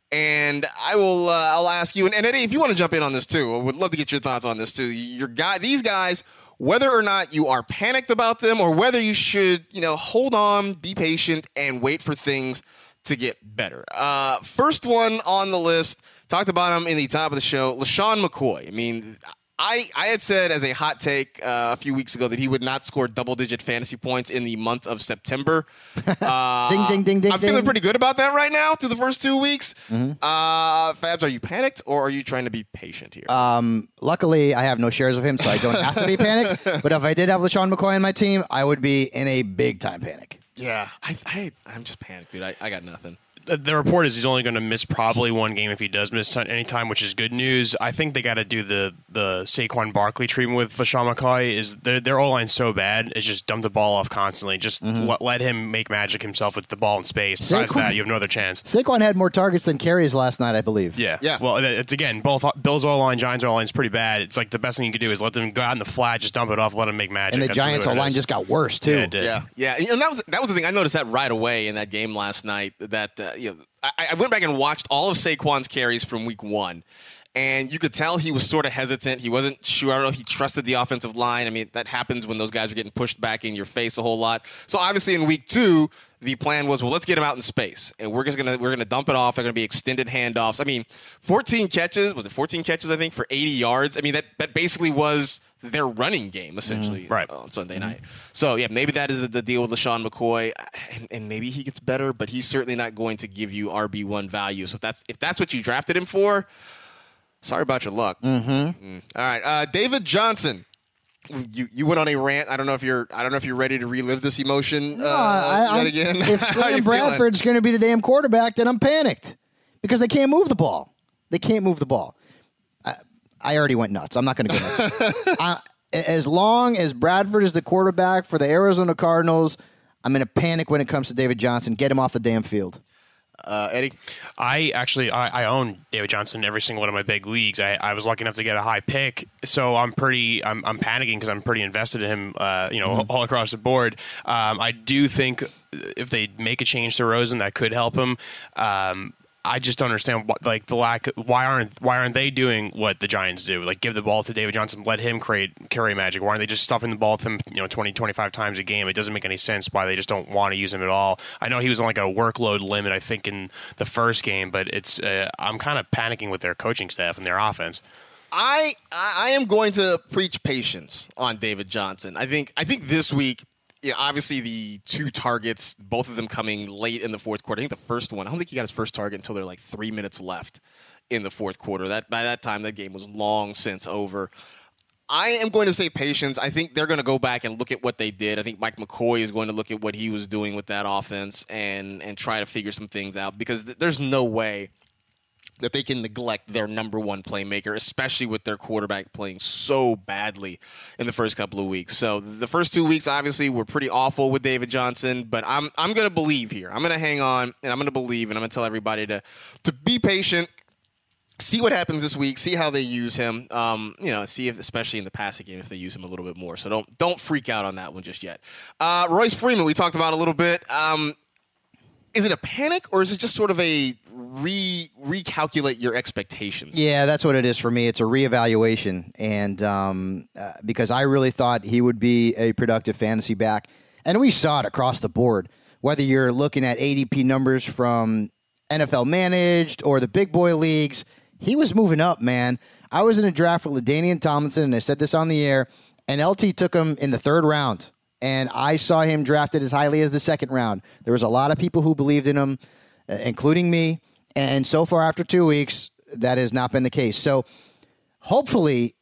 And I will, uh, I'll ask you, and, and Eddie, if you want to jump in on this too, I would love to get your thoughts on this too. Your guy, these guys, whether or not you are panicked about them or whether you should, you know, hold on, be patient, and wait for things to get better. Uh, first one on the list, talked about him in the top of the show, LaShawn McCoy. I mean, I, I had said as a hot take uh, a few weeks ago that he would not score double-digit fantasy points in the month of September. Uh, Ding, ding, ding, ding, I'm feeling ding. pretty good about that right now through the first two weeks. Mm-hmm. Uh, Fabs, are you panicked or are you trying to be patient here? Um, luckily, I have no shares of him, so I don't have to be panicked. But if I did have LaShawn McCoy on my team, I would be in a big-time panic. yeah, I, I, I'm just panicked, dude. I, I got nothing. The, the report is he's only going to miss probably one game if he does miss any time, which is good news. I think they got to do the the Saquon Barkley treatment with LaShawn McCoy. Is their their O line's so bad? It's just dump the ball off constantly. Just Mm-hmm. let, let him make magic himself with the ball in space. Besides Saquon- that, you have no other chance. Saquon had more targets than carries last night, I believe. Yeah, Yeah. Well, it's again both Bills O line, Giants O line is pretty bad. It's like the best thing you could do is let them go out in the flat, just dump it off, let them make magic. And the That's Giants' really what it O-line is. just got worse, too. Yeah, it did. Yeah, yeah, and that was that was the thing. I noticed that right away in that game last night. That uh, you know, I, I went back and watched all of Saquon's carries from week one, and you could tell he was sort of hesitant. He wasn't sure. I don't know if he trusted the offensive line. I mean, that happens when those guys are getting pushed back in your face a whole lot. So obviously in week two, the plan was, well, let's get him out in space, and we're just gonna we're gonna dump it off. They're gonna be extended handoffs. I mean, fourteen catches. Was it fourteen catches? I think for eighty yards. I mean, that that basically was their running game essentially Right. on Sunday night. So yeah, maybe that is the, the deal with LaShawn McCoy, and, and maybe he gets better, but he's certainly not going to give you R B one value. So if that's if that's what you drafted him for, sorry about your luck. Mm-hmm. Mm. All right, uh, David Johnson. You you went on a rant. I don't know if you're I don't know if you're ready to relive this emotion uh, I, yet I, again. If How you Sam feeling? Bradford's going to be the damn quarterback, then I'm panicked because they can't move the ball. They can't move the ball. I, I already went nuts. I'm not going to go nuts. I, as long as Bradford is the quarterback for the Arizona Cardinals, I'm in a panic when it comes to David Johnson. Get him off the damn field. Uh, Eddie. I actually I, I own David Johnson in every single one of my big leagues. I, I was lucky enough to get a high pick, so I'm pretty I'm, I'm panicking because I'm pretty invested in him. Uh, you know, Mm-hmm. all across the board. Um, I do think if they make a change to Rosen, that could help him. Um, I just don't understand what, like the lack. Why aren't why aren't they doing what the Giants do? Like give the ball to David Johnson, let him create carry magic. Why aren't they just stuffing the ball with him? You know, twenty, twenty-five times a game. It doesn't make any sense why they just don't want to use him at all. I know he was on like a workload limit, I think, in the first game, but it's uh, I'm kind of panicking with their coaching staff and their offense. I I am going to preach patience on David Johnson. I think I think this week, you know, obviously the two targets, both of them coming late in the fourth quarter. I think the first one, I don't think he got his first target until there were like three minutes left in the fourth quarter. That by that time, that game was long since over. I am going to say patience. I think they're going to go back and look at what they did. I think Mike McCoy is going to look at what he was doing with that offense and and try to figure some things out because th- there's no way that they can neglect their number one playmaker, especially with their quarterback playing so badly in the first couple of weeks. So the first two weeks, obviously, were pretty awful with David Johnson, but I'm I'm going to believe here. I'm going to hang on, and I'm going to believe, and I'm going to tell everybody to to be patient, see what happens this week, see how they use him, um, you know, see if, especially in the passing game, if they use him a little bit more. So don't don't freak out on that one just yet. Uh, Royce Freeman, we talked about a little bit. Um, is it a panic, or is it just sort of a re recalculate your expectations? Yeah, that's what it is for me. It's a reevaluation, and um, uh, because I really thought he would be a productive fantasy back, and we saw it across the board. Whether you're looking at A D P numbers from N F L managed or the big boy leagues, he was moving up, man. I was in a draft with LaDainian Tomlinson, and I said this on the air, and L T took him in the third round, and I saw him drafted as highly as the second round. There was a lot of people who believed in him, uh, including me. And so far, after two weeks, that has not been the case. So hopefully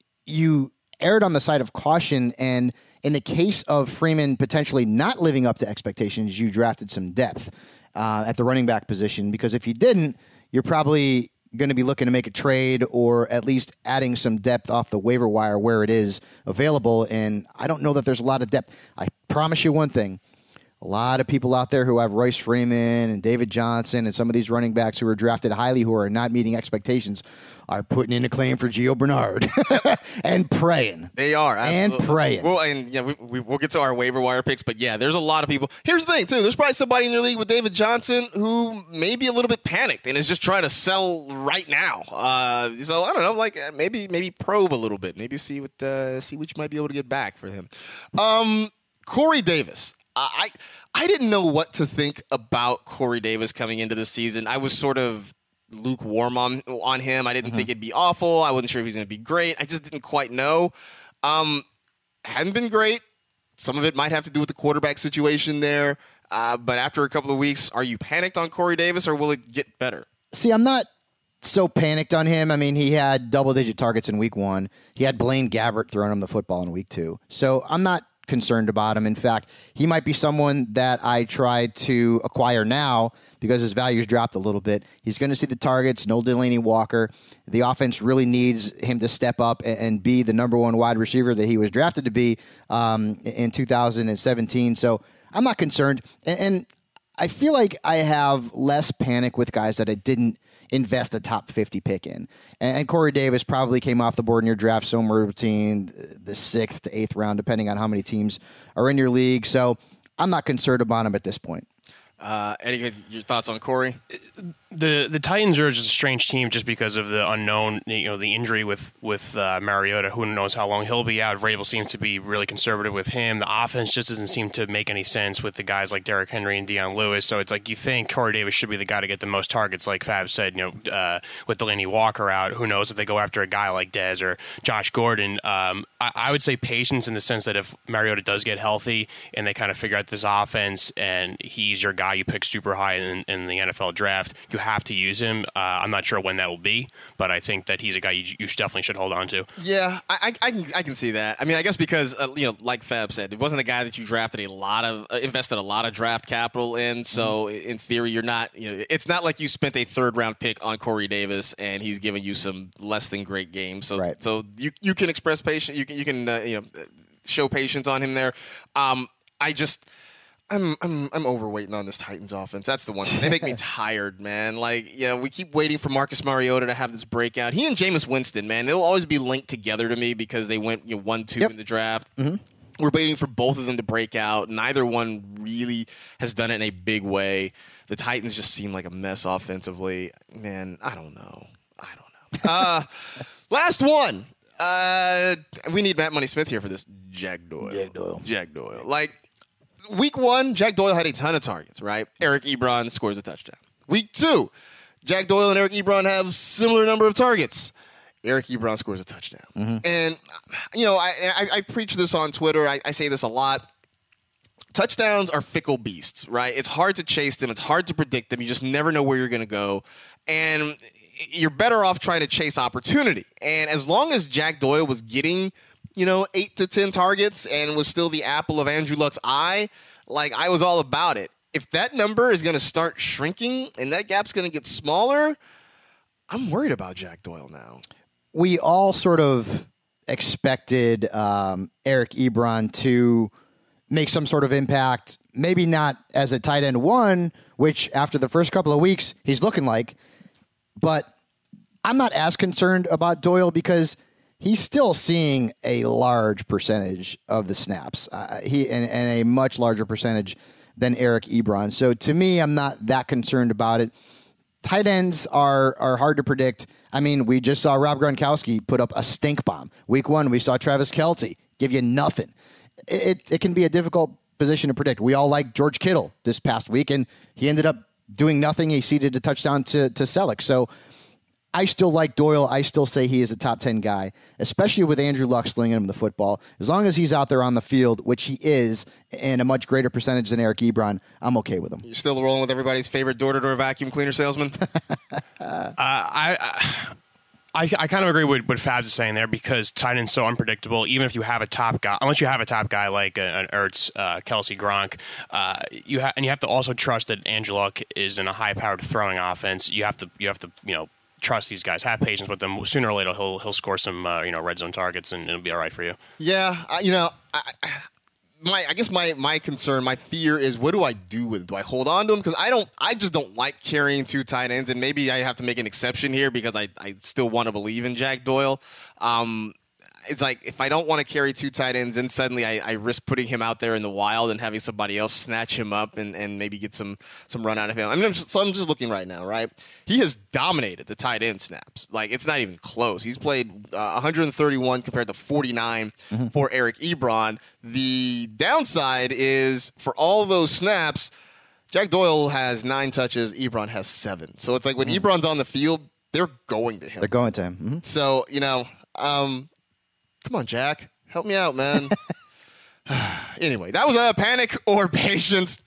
you erred on the side of caution. And in the case of Freeman potentially not living up to expectations, you drafted some depth uh, at the running back position. Because if you didn't, you're probably going to be looking to make a trade or at least adding some depth off the waiver wire where it is available. And I don't know that there's a lot of depth. I promise you one thing. A lot of people out there who have Royce Freeman and David Johnson and some of these running backs who are drafted highly who are not meeting expectations are putting in a claim for Gio Bernard and praying. They are. And absolutely. praying. Well, and yeah, we, we, we'll get to our waiver wire picks, but yeah, there's a lot of people. Here's the thing, too. There's probably somebody in your league with David Johnson who may be a little bit panicked and is just trying to sell right now. Uh, so I don't know, like maybe maybe probe a little bit. Maybe see what uh, see what you might be able to get back for him. Um, Corey Davis. I I didn't know what to think about Corey Davis coming into the season. I was sort of lukewarm on on him. I didn't mm-hmm. think it'd be awful. I wasn't sure if he was going to be great. I just didn't quite know. Um, hadn't been great. Some of it might have to do with the quarterback situation there. Uh, but after a couple of weeks, are you panicked on Corey Davis, or will it get better? See, I'm not so panicked on him. I mean, he had double-digit targets in week one. He had Blaine Gabbert throwing him the football in week two. So I'm not concerned about him. In fact, he might be someone that I try to acquire now because his value's dropped a little bit. He's going to see the targets, no Delanie Walker. The offense really needs him to step up and, and be the number one wide receiver that he was drafted to be um, in two thousand seventeen. So I'm not concerned. And, and I feel like I have less panic with guys that I didn't invest a top fifty pick in. And, and Corey Davis probably came off the board in your draft somewhere between the sixth to eighth round, depending on how many teams are in your league. So I'm not concerned about him at this point. Uh, Eddie, your thoughts on Corey? The the Titans are just a strange team just because of the unknown, you know, the injury with with uh, Mariota. Who knows how long he'll be out? Vrabel seems to be really conservative with him. The offense just doesn't seem to make any sense with the guys like Derrick Henry and Deion Lewis. So it's like you think Corey Davis should be the guy to get the most targets, like Fab said. You know, uh, with Delanie Walker out, who knows if they go after a guy like Dez or Josh Gordon? Um, I, I would say patience in the sense that if Mariota does get healthy and they kind of figure out this offense and he's your guy you pick super high in, in the N F L draft, you have to use him. Uh, I'm not sure when that will be, but I think that he's a guy you, you definitely should hold on to. Yeah, I, I, can I can see that. I mean, I guess because uh, you know, like Fab said, it wasn't a guy that you drafted a lot of, uh, invested a lot of draft capital in. So mm-hmm. in theory, you're not, you know, it's not like you spent a third round pick on Corey Davis and he's giving you some less than great games. So right. so you you can express patience. You can you can uh, you know show patience on him there. Um, I just. I'm I'm I'm overweighting on this Titans offense. That's the one thing. They make me tired, man. Like, you know, we keep waiting for Marcus Mariota to have this breakout. He and Jameis Winston, man, they'll always be linked together to me because they went, you know, one two yep. in the draft. Mm-hmm. We're waiting for both of them to break out. Neither one really has done it in a big way. The Titans just seem like a mess offensively. Man, I don't know. I don't know. uh, last one. Uh, we need Matt Money Smith here for this. Jack Doyle. Jack Doyle. Jack Doyle. Like, week one, Jack Doyle had a ton of targets, right? Eric Ebron scores a touchdown. Week two, Jack Doyle and Eric Ebron have similar number of targets. Eric Ebron scores a touchdown. Mm-hmm. And, you know, I, I, I preach this on Twitter. I, I say this a lot. Touchdowns are fickle beasts, right? It's hard to chase them. It's hard to predict them. You just never know where you're going to go. And you're better off trying to chase opportunity. And as long as Jack Doyle was getting, you know, eight to ten targets and was still the apple of Andrew Luck's eye, like, I was all about it. If that number is going to start shrinking and that gap's going to get smaller, I'm worried about Jack Doyle now. We all sort of expected um, Eric Ebron to make some sort of impact, maybe not as a tight end one, which after the first couple of weeks he's looking like, but I'm not as concerned about Doyle because he's still seeing a large percentage of the snaps. Uh, he and, and a much larger percentage than Eric Ebron. So to me, I'm not that concerned about it. Tight ends are are hard to predict. I mean, we just saw Rob Gronkowski put up a stink bomb. Week one, we saw Travis Kelce give you nothing. It, it, it can be a difficult position to predict. We all liked George Kittle this past week, and he ended up doing nothing. He ceded a touchdown to, to Selleck. So I still like Doyle. I still say he is a top ten guy, especially with Andrew Luck slinging him the football. As long as he's out there on the field, which he is, in a much greater percentage than Eric Ebron, I'm okay with him. You're still rolling with everybody's favorite door-to-door vacuum cleaner salesman? uh, I, I I I kind of agree with what Fabs is saying there because tight end's so unpredictable. Even if you have a top guy, unless you have a top guy like an Ertz, uh, Kelsey, Gronk, uh, you ha- and you have to also trust that Andrew Luck is in a high-powered throwing offense. You have to you have to you know. trust these guys. Have patience with them. Sooner or later, he'll he'll score some uh, you know red zone targets, and it'll be all right for you. Yeah, I, you know, I, I, my I guess my my concern, my fear is, what do I do with him? Do I hold on to him? Because I don't, I just don't like carrying two tight ends, and maybe I have to make an exception here because I I still want to believe in Jack Doyle. Um, It's like if I don't want to carry two tight ends, then suddenly I, I risk putting him out there in the wild and having somebody else snatch him up and, and maybe get some some run out of him. I mean, I'm just, so I'm just looking right now, right? He has dominated the tight end snaps. Like, it's not even close. He's played uh, one hundred thirty-one compared to forty-nine mm-hmm. for Eric Ebron. The downside is for all those snaps, Jack Doyle has nine touches, Ebron has seven. So it's like when mm-hmm. Ebron's on the field, they're going to him. They're going to him. Mm-hmm. So, you know, um, come on, Jack. Help me out, man. Anyway, that was a uh, panic or patience.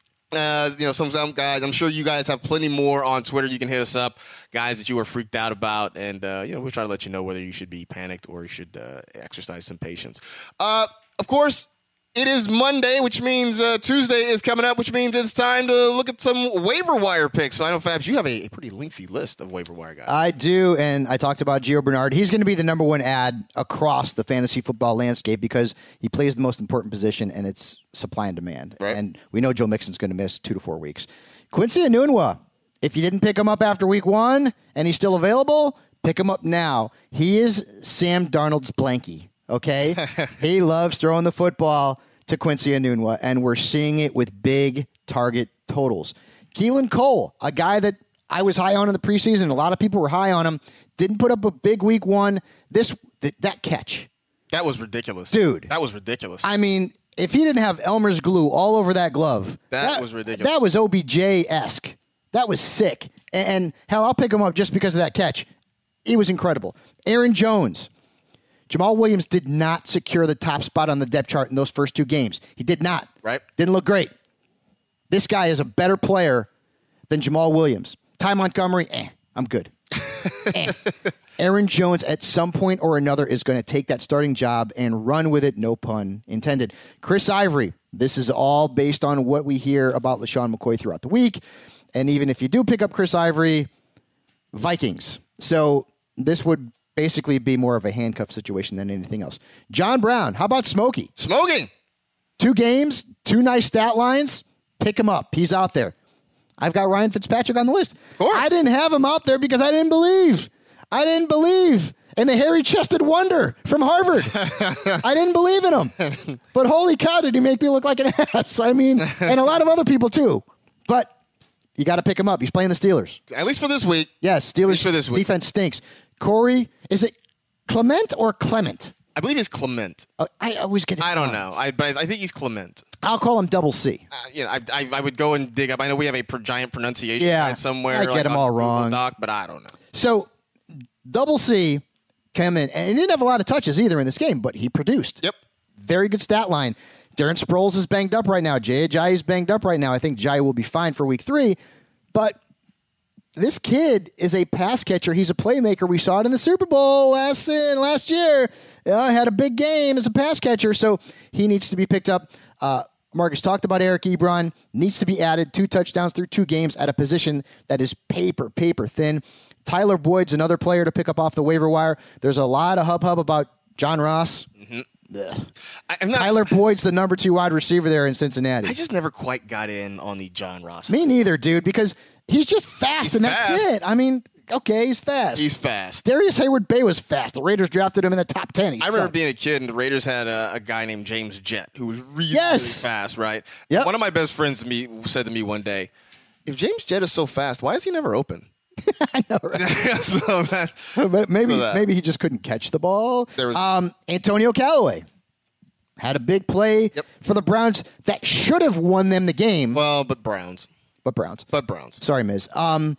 Uh, you know, some, some guys, I'm sure you guys have plenty more on Twitter. You can hit us up, guys that you were freaked out about. And, uh, you know, we'll try to let you know whether you should be panicked or you should uh, exercise some patience. Uh, of course, it is Monday, which means uh, Tuesday is coming up, which means it's time to look at some waiver wire picks. So I know, Fabs, you have a, a pretty lengthy list of waiver wire guys. I do, and I talked about Gio Bernard. He's going to be the number one ad across the fantasy football landscape because he plays the most important position, and it's supply and demand. Right. And we know Joe Mixon's going to miss two to four weeks. Quincy Enunwa, if you didn't pick him up after week one and he's still available, pick him up now. He is Sam Darnold's blankie, okay? He loves throwing the football to Quincy Enunwa, and we're seeing it with big target totals. Keelan Cole, a guy that I was high on in the preseason, a lot of people were high on him, didn't put up a big week one. This th- that catch. That was ridiculous. Dude. That was ridiculous. I mean, if he didn't have Elmer's glue all over that glove. That, that was ridiculous. That was O B J-esque. That was sick. And, and hell, I'll pick him up just because of that catch. He was incredible. Aaron Jones. Jamal Williams did not secure the top spot on the depth chart in those first two games. He did not. Right. Didn't look great. This guy is a better player than Jamal Williams. Ty Montgomery, eh, I'm good. eh. Aaron Jones, at some point or another, is going to take that starting job and run with it, no pun intended. Chris Ivory, this is all based on what we hear about LaShawn McCoy throughout the week. And even if you do pick up Chris Ivory, Vikings. So this would basically be more of a handcuff situation than anything else. John Brown, how about Smokey? Smoking. Two games, two nice stat lines. Pick him up. He's out there. I've got Ryan Fitzpatrick on the list. Of course. I didn't have him out there because I didn't believe. I didn't believe in the hairy-chested wonder from Harvard. I didn't believe in him. But holy cow, did he make me look like an ass. I mean, and a lot of other people too. But you got to pick him up. He's playing the Steelers. At least for this week. Yes, Steelers for this week. Defense stinks. Corey, is it Clement or Clement? I believe he's Clement. Uh, I always get it I don't wrong. know, I, but I think he's Clement. I'll call him Double C. Uh, you know, I, I I would go and dig up. I know we have a per giant pronunciation Yeah, guide somewhere. I get like them on all Google wrong. Doc, but I don't know. So Double C came in, and he didn't have a lot of touches either in this game, but he produced. Yep. Very good stat line. Darren Sproles is banged up right now. Jay Ajayi is banged up right now. I think Jai will be fine for week three, but this kid is a pass catcher. He's a playmaker. We saw it in the Super Bowl last uh, last year. Uh, had a big game as a pass catcher, so he needs to be picked up. Uh, Marcus talked about Eric Ebron. Needs to be added. Two touchdowns through two games at a position that is paper, paper thin. Tyler Boyd's another player to pick up off the waiver wire. There's a lot of hub-hub about John Ross. Mm-hmm. Ugh. I, I'm not, Tyler Boyd's the number two wide receiver there in Cincinnati. I just never quite got in on the John Ross. Me neither, dude, because he's just fast, He's and that's fast. it. I mean, okay, he's fast. He's fast. Darius Hayward-Bay was fast. The Raiders drafted him in the top ten. He I remember sucked. being a kid, and the Raiders had a, a guy named James Jett who was really, Yes. really fast, right? Yep. One of my best friends to me said to me one day, if James Jett is so fast, why is he never open? I know, right? so that, But maybe so that- maybe he just couldn't catch the ball. There was- um, Antonio Callaway had a big play Yep. for the Browns that should have won them the game, well, but Browns. but Browns. But Browns. Sorry, Miz. Um,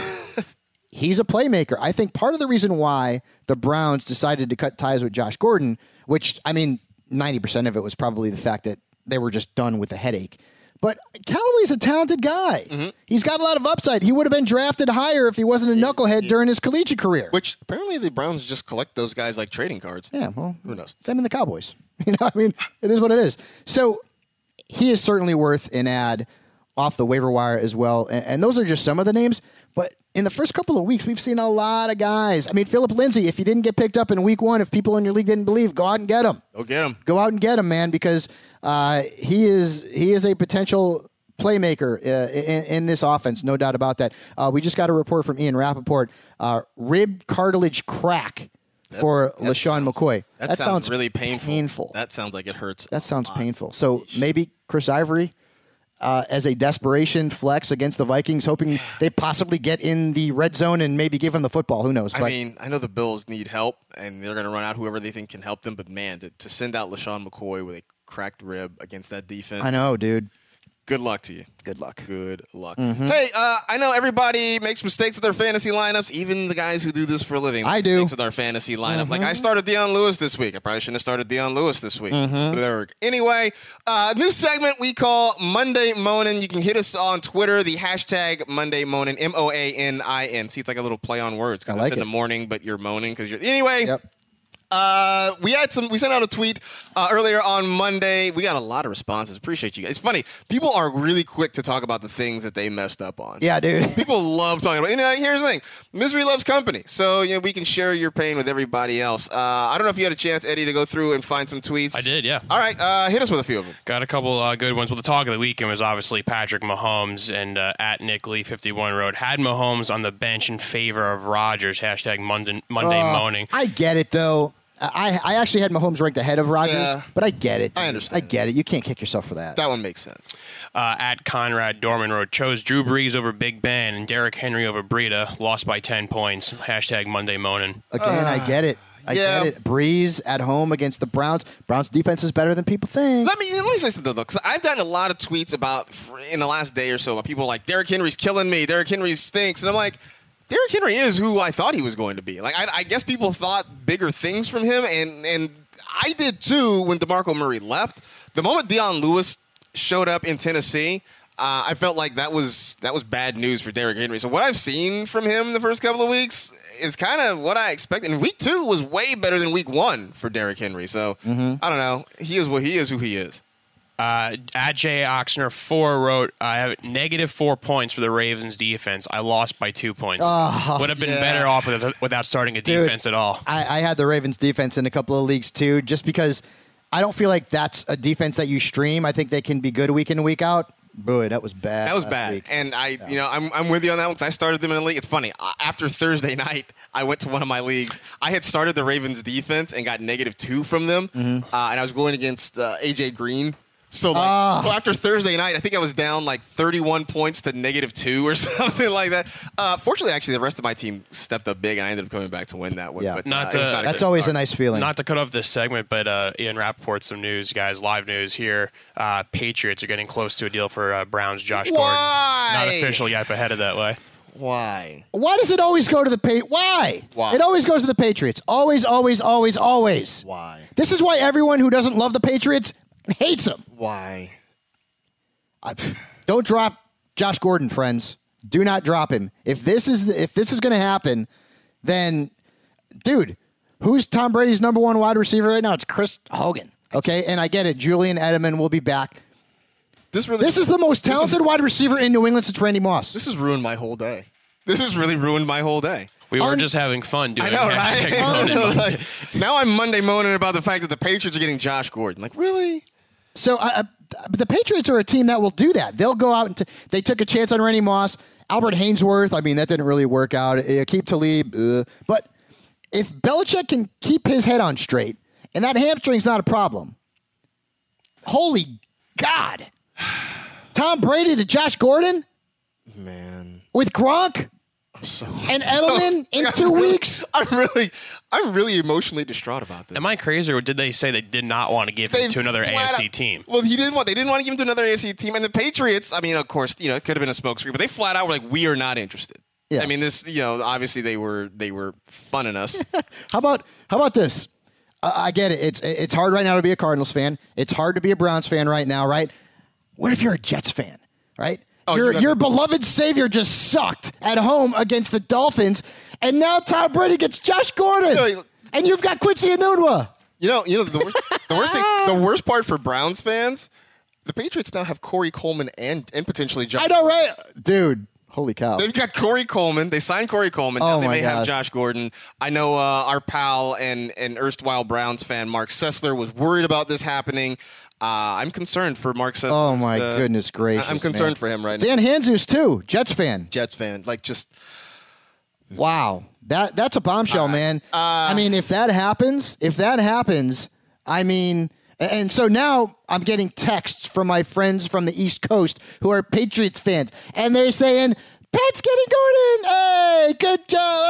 he's a playmaker. I think part of the reason why the Browns decided to cut ties with Josh Gordon, which, I mean, ninety percent of it was probably the fact that they were just done with the headache. But Callaway's a talented guy. Mm-hmm. He's got a lot of upside. He would have been drafted higher if he wasn't a knucklehead during his collegiate career. Which apparently the Browns just collect those guys like trading cards. Yeah, well, Who knows? them and the Cowboys. You know, I mean, it is what it is. So he is certainly worth an ad off the waiver wire as well. And, and those are just some of the names. But in the first couple of weeks, we've seen a lot of guys. I mean, Philip Lindsay, if you didn't get picked up in week one, if people in your league didn't believe, go out and get him. Go get him. Go out and get him, man, because uh, he is he is a potential playmaker uh, in, in this offense, no doubt about that. Uh, we just got a report from Ian Rappaport. Uh, rib cartilage crack for That LaShawn sounds- McCoy. That, sounds, really painful. Painful. That sounds like it hurts. That sounds a lot. painful. So maybe Chris Ivory, uh, as a desperation flex against the Vikings, hoping they possibly get in the red zone and maybe give him the football. Who knows? I But mean, I know the Bills need help, and they're going to run out whoever they think can help them. But man, to, to send out LaShawn McCoy with a cracked rib against that defense, I know, dude. Good luck to you. Good luck. Good luck. Mm-hmm. Hey, uh, I know everybody makes mistakes with their fantasy lineups, even the guys who do this for a living. I make do. Mm-hmm. mistakes with our fantasy lineup. Like, I started Deion Lewis this week. I probably shouldn't have started Deion Lewis this week. Mm-hmm. Blurg. Anyway, uh, new segment we call Monday Moanin'. You can hit us on Twitter, the hashtag Monday Moanin', M O A N I N. See, it's like a little play on words because I like it's in it. the morning, but you're moaning because you're. Anyway. Yep. Uh, we had some. We sent out a tweet uh, earlier on Monday. We got a lot of responses. Appreciate you guys. It's funny. People are really quick to talk about the things that they messed up on. Yeah, dude. People love talking about. You know, here's the thing: misery loves company. So you know, we can share your pain with everybody else. Uh, I don't know if you had a chance, Eddie, to go through and find some tweets. I did, yeah. All right, uh, hit us with a few of them. Got a couple uh, good ones. Well, the talk of the weekend was obviously Patrick Mahomes, and uh, at Nick Lee fifty-one wrote, had Mahomes on the bench in favor of Rodgers, hashtag Monday, Monday Uh, moaning. I get it, though. I, I actually had Mahomes ranked ahead of Rodgers, Yeah. but I get it. I dude. understand. I get it. You can't kick yourself for that. That one makes sense. Uh, at Conrad Dorman wrote, chose Drew Brees over Big Ben and Derrick Henry over Breida, lost by ten points, hashtag Monday moaning. Again, I get it. I yeah. get it. Breeze at home against the Browns. Browns defense is better than people think. Let me let me say something though, because I've gotten a lot of tweets about in the last day or so about people like Derrick Henry's killing me. Derrick Henry stinks, and I'm like, Derrick Henry is who I thought he was going to be. Like I, I guess people thought bigger things from him, and and I did too when DeMarco Murray left. The moment Deion Lewis showed up in Tennessee, uh, I felt like that was that was bad news for Derrick Henry. So what I've seen from him the first couple of weeks is kind of what I expected. And week two was way better than week one for Derrick Henry. So Mm-hmm. I don't know. He is what he is. Who he is. Uh, at Jay Oxner four wrote, I have negative four points for the Ravens defense. I lost by two points. Oh, Would have been yeah. better off with, without starting a Dude, defense at all. I, I had the Ravens defense in a couple of leagues too, just because I don't feel like that's a defense that you stream. I think they can be good week in and week out. Boy, that was bad. That was last bad, week. and I, you know, I'm I'm with you on that one because I started them in the league. It's funny. Uh, After Thursday night, I went to one of my leagues. I had started the Ravens defense and got negative two from them, Mm-hmm. uh, and I was going against uh, A J Green. So like, Ah. so after Thursday night, I think I was down like thirty-one points to negative two or something like that. Uh, fortunately, actually, the rest of my team stepped up big, and I ended up coming back to win that one. Yeah. But, Not uh, it was to- not a That's good always start. a nice feeling. Not to cut off this segment, but uh, Ian Rappaport, some news, guys, live news here. Uh, Patriots are getting close to a deal for uh, Browns Josh Gordon. Why? Not official yet, but headed that way. Why? Why does it always go to the pa- Why? Why? It always goes to the Patriots. Always, always, always, always. Why? This is why everyone who doesn't love the Patriots hates them. Why? I, don't drop Josh Gordon, friends. Do not drop him. If this is the, if this is going to happen, then, dude, who's Tom Brady's number one wide receiver right now? It's Chris Hogan. Okay, and I get it. Julian Edelman will be back. This really. This is the most This is- talented wide receiver in New England since Randy Moss. This has ruined my whole day. This has really ruined my whole day. We were Un- just having fun doing I know, hashtag right? Moaning Monday. Like, now I'm Monday moaning about the fact that the Patriots are getting Josh Gordon. Like, really? So uh, the Patriots are a team that will do that. They'll go out and t- they took a chance on Randy Moss, Albert Hainsworth. I mean, that didn't really work out. Uh, keep Talib, uh, but if Belichick can keep his head on straight, and that hamstring's not a problem. Holy God, Tom Brady to Josh Gordon, Man. with Gronk So, and Edelman in two weeks. I'm really, I'm really emotionally distraught about this. Am I crazy, or did they say they did not want to give They him to another A flat F C out- team? Well, he didn't want. They didn't want to give him to another A F C team, and the Patriots. I mean, of course, you know, it could have been a smokescreen, but they flat out were like, "We are not interested." Yeah. I mean, this, you know, obviously they were they were funning us. How about how about this? Uh, I get it. It's it's hard right now to be a Cardinals fan. It's hard to be a Browns fan right now, right? What if you're a Jets fan, right? Oh, your you got your the- beloved savior just sucked at home against the Dolphins, and now Tom Brady gets Josh Gordon, No, you- and you've got Quincy Enunwa. You know, you know the worst, the worst thing, the worst part for Browns fans, the Patriots now have Corey Coleman and and potentially Josh. I know, right, dude? Holy cow! They've got Corey Coleman. They signed Corey Coleman. Oh, Now they my may have gosh. Josh Gordon. I know uh, our pal and, and erstwhile Browns fan Mark Sessler was worried about this happening. Uh, I'm concerned for Mark Sessler. Oh my Uh, goodness gracious! I'm concerned man. for him right now. Dan Hanzus too, Jets fan. Jets fan. Like, just Wow, that that's a bombshell, man. uh, I mean, if that happens, if that happens, I mean, and so now I'm getting texts from my friends from the East Coast who are Patriots fans, and they're saying, "Pat's getting Gordon, hey, good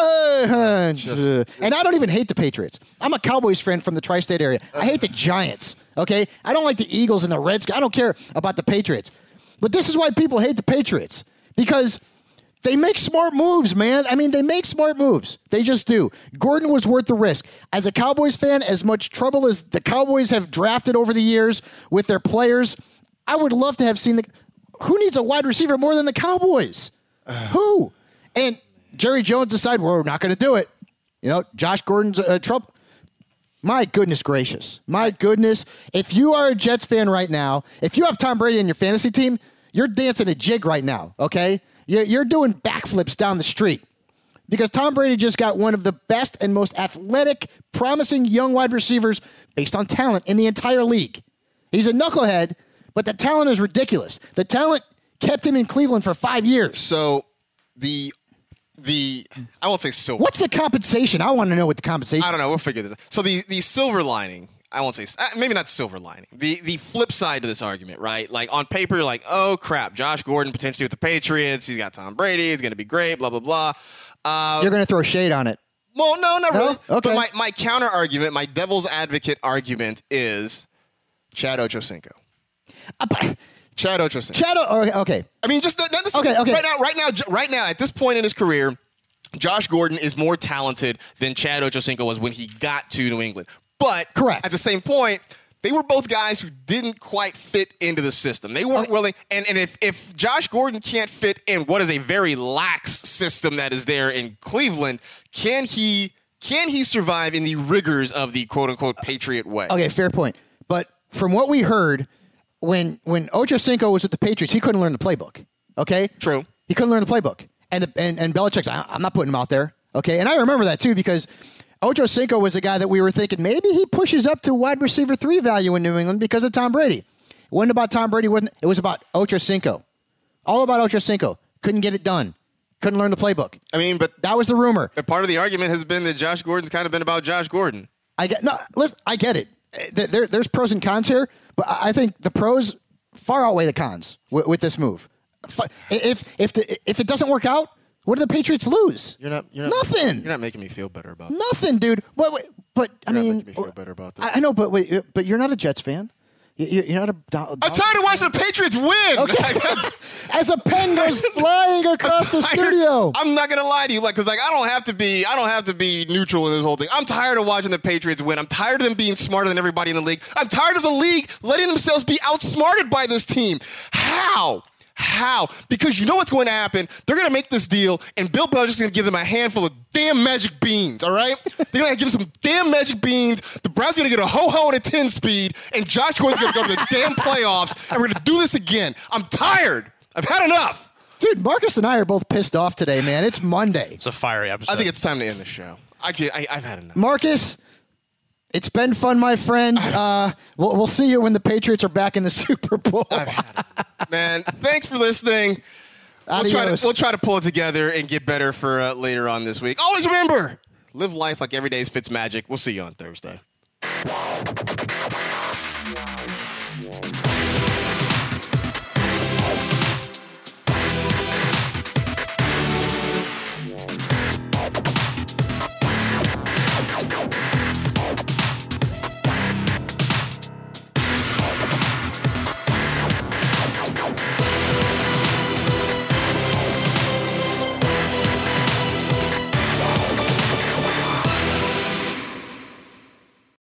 job." Just- and I don't even hate the Patriots. I'm a Cowboys fan from the tri-state area. I hate the Giants. Okay, I don't like the Eagles and the Redskins. I don't care about the Patriots, but this is why people hate the Patriots, because they make smart moves, man. I mean, they make smart moves. They just do. Gordon was worth the risk. As a Cowboys fan, as much trouble as the Cowboys have drafted over the years with their players, I would love to have seen the. Who needs a wide receiver more than the Cowboys? Who? And Jerry Jones decided we're not going to do it. You know, Josh Gordon's uh, trouble. My goodness gracious. My goodness. If you are a Jets fan right now, if you have Tom Brady in your fantasy team, you're dancing a jig right now, okay? You're you're doing backflips down the street because Tom Brady just got one of the best and most athletic, promising young wide receivers based on talent in the entire league. He's a knucklehead, but the talent is ridiculous. The talent kept him in Cleveland for five years. so the the I won't say silver. What's the compensation? I want to know what the compensation I don't know. We'll figure this out. So the the silver lining. I won't say uh, maybe not silver lining. The the flip side to this argument, right? Like on paper, you're like, oh crap, Josh Gordon potentially with the Patriots. He's got Tom Brady. He's going to be great. Blah blah blah. Uh, You're going to throw shade on it. well, no, not No? really. Okay. But my, my counter argument, my devil's advocate argument is Chad Ochocinco. Uh, but- Chad Ochocinco. Chad, o- okay. I mean, just that, that's Okay, okay. Right now, right now, j- right now, at this point in his career, Josh Gordon is more talented than Chad Ochocinco was when he got to New England. But Correct. at the same point, they were both guys who didn't quite fit into the system. They weren't Okay. willing. And, and if, if Josh Gordon can't fit in what is a very lax system that is there in Cleveland, can he can he survive in the rigors of the quote unquote Patriot way? Okay, fair point. But from what we heard, when when Ochocinco was with the Patriots, he couldn't learn the playbook. Okay? True. He couldn't learn the playbook. And the, and, and Belichick's, I- I'm not putting him out there. Okay? And I remember that too because Ochocinco was a guy that we were thinking maybe he pushes up to wide receiver three value in New England because of Tom Brady. It wasn't about Tom Brady. Wasn't, it was about Ochocinco. All about Ochocinco. Couldn't get it done. Couldn't learn the playbook. I mean, but That was the rumor. part of the argument has been that Josh Gordon's kind of been about Josh Gordon. I get no. Listen, I get it. There, there- there's pros and cons here, but I I think the pros far outweigh the cons with, with this move. Fi- If if the, if it doesn't work out, what do the Patriots lose? You're not. You're not Nothing. You're not making me feel better about. It. Nothing, dude. But wait, but I You're not mean, making me feel better about this. I, I know, but wait, but you're not a Jets fan. You- you- You're not a. Do- I'm tired of watching the Patriots win. Okay. As a pen goes flying across the Tired- studio. I'm not gonna lie to you, like, cause like I don't have to be, I don't have to be neutral in this whole thing. I'm tired of watching the Patriots win. I'm tired of them being smarter than everybody in the league. I'm tired of the league letting themselves be outsmarted by this team. How? How? Because you know what's going to happen. They're going to make this deal, and Bill Belichick's going to give them a handful of damn magic beans, all right? They're going to give them some damn magic beans. The Browns are going to get a ho-ho and a ten speed, and Josh Gordon's going to go to the damn playoffs, and we're going to do this again. I'm tired. I've had enough. Dude, Marcus and I are both pissed off today, man. It's Monday. It's a fiery episode. I think it's time to end the show. Actually, I, I've had enough. Marcus, it's been fun, my friend. Uh, we'll, we'll see you when the Patriots are back in the Super Bowl. I've had enough. Man, thanks for listening. We'll try, to, we'll try to pull it together and get better for uh, later on this week. Always remember, live life like every day is Fitzmagic. We'll see you on Thursday.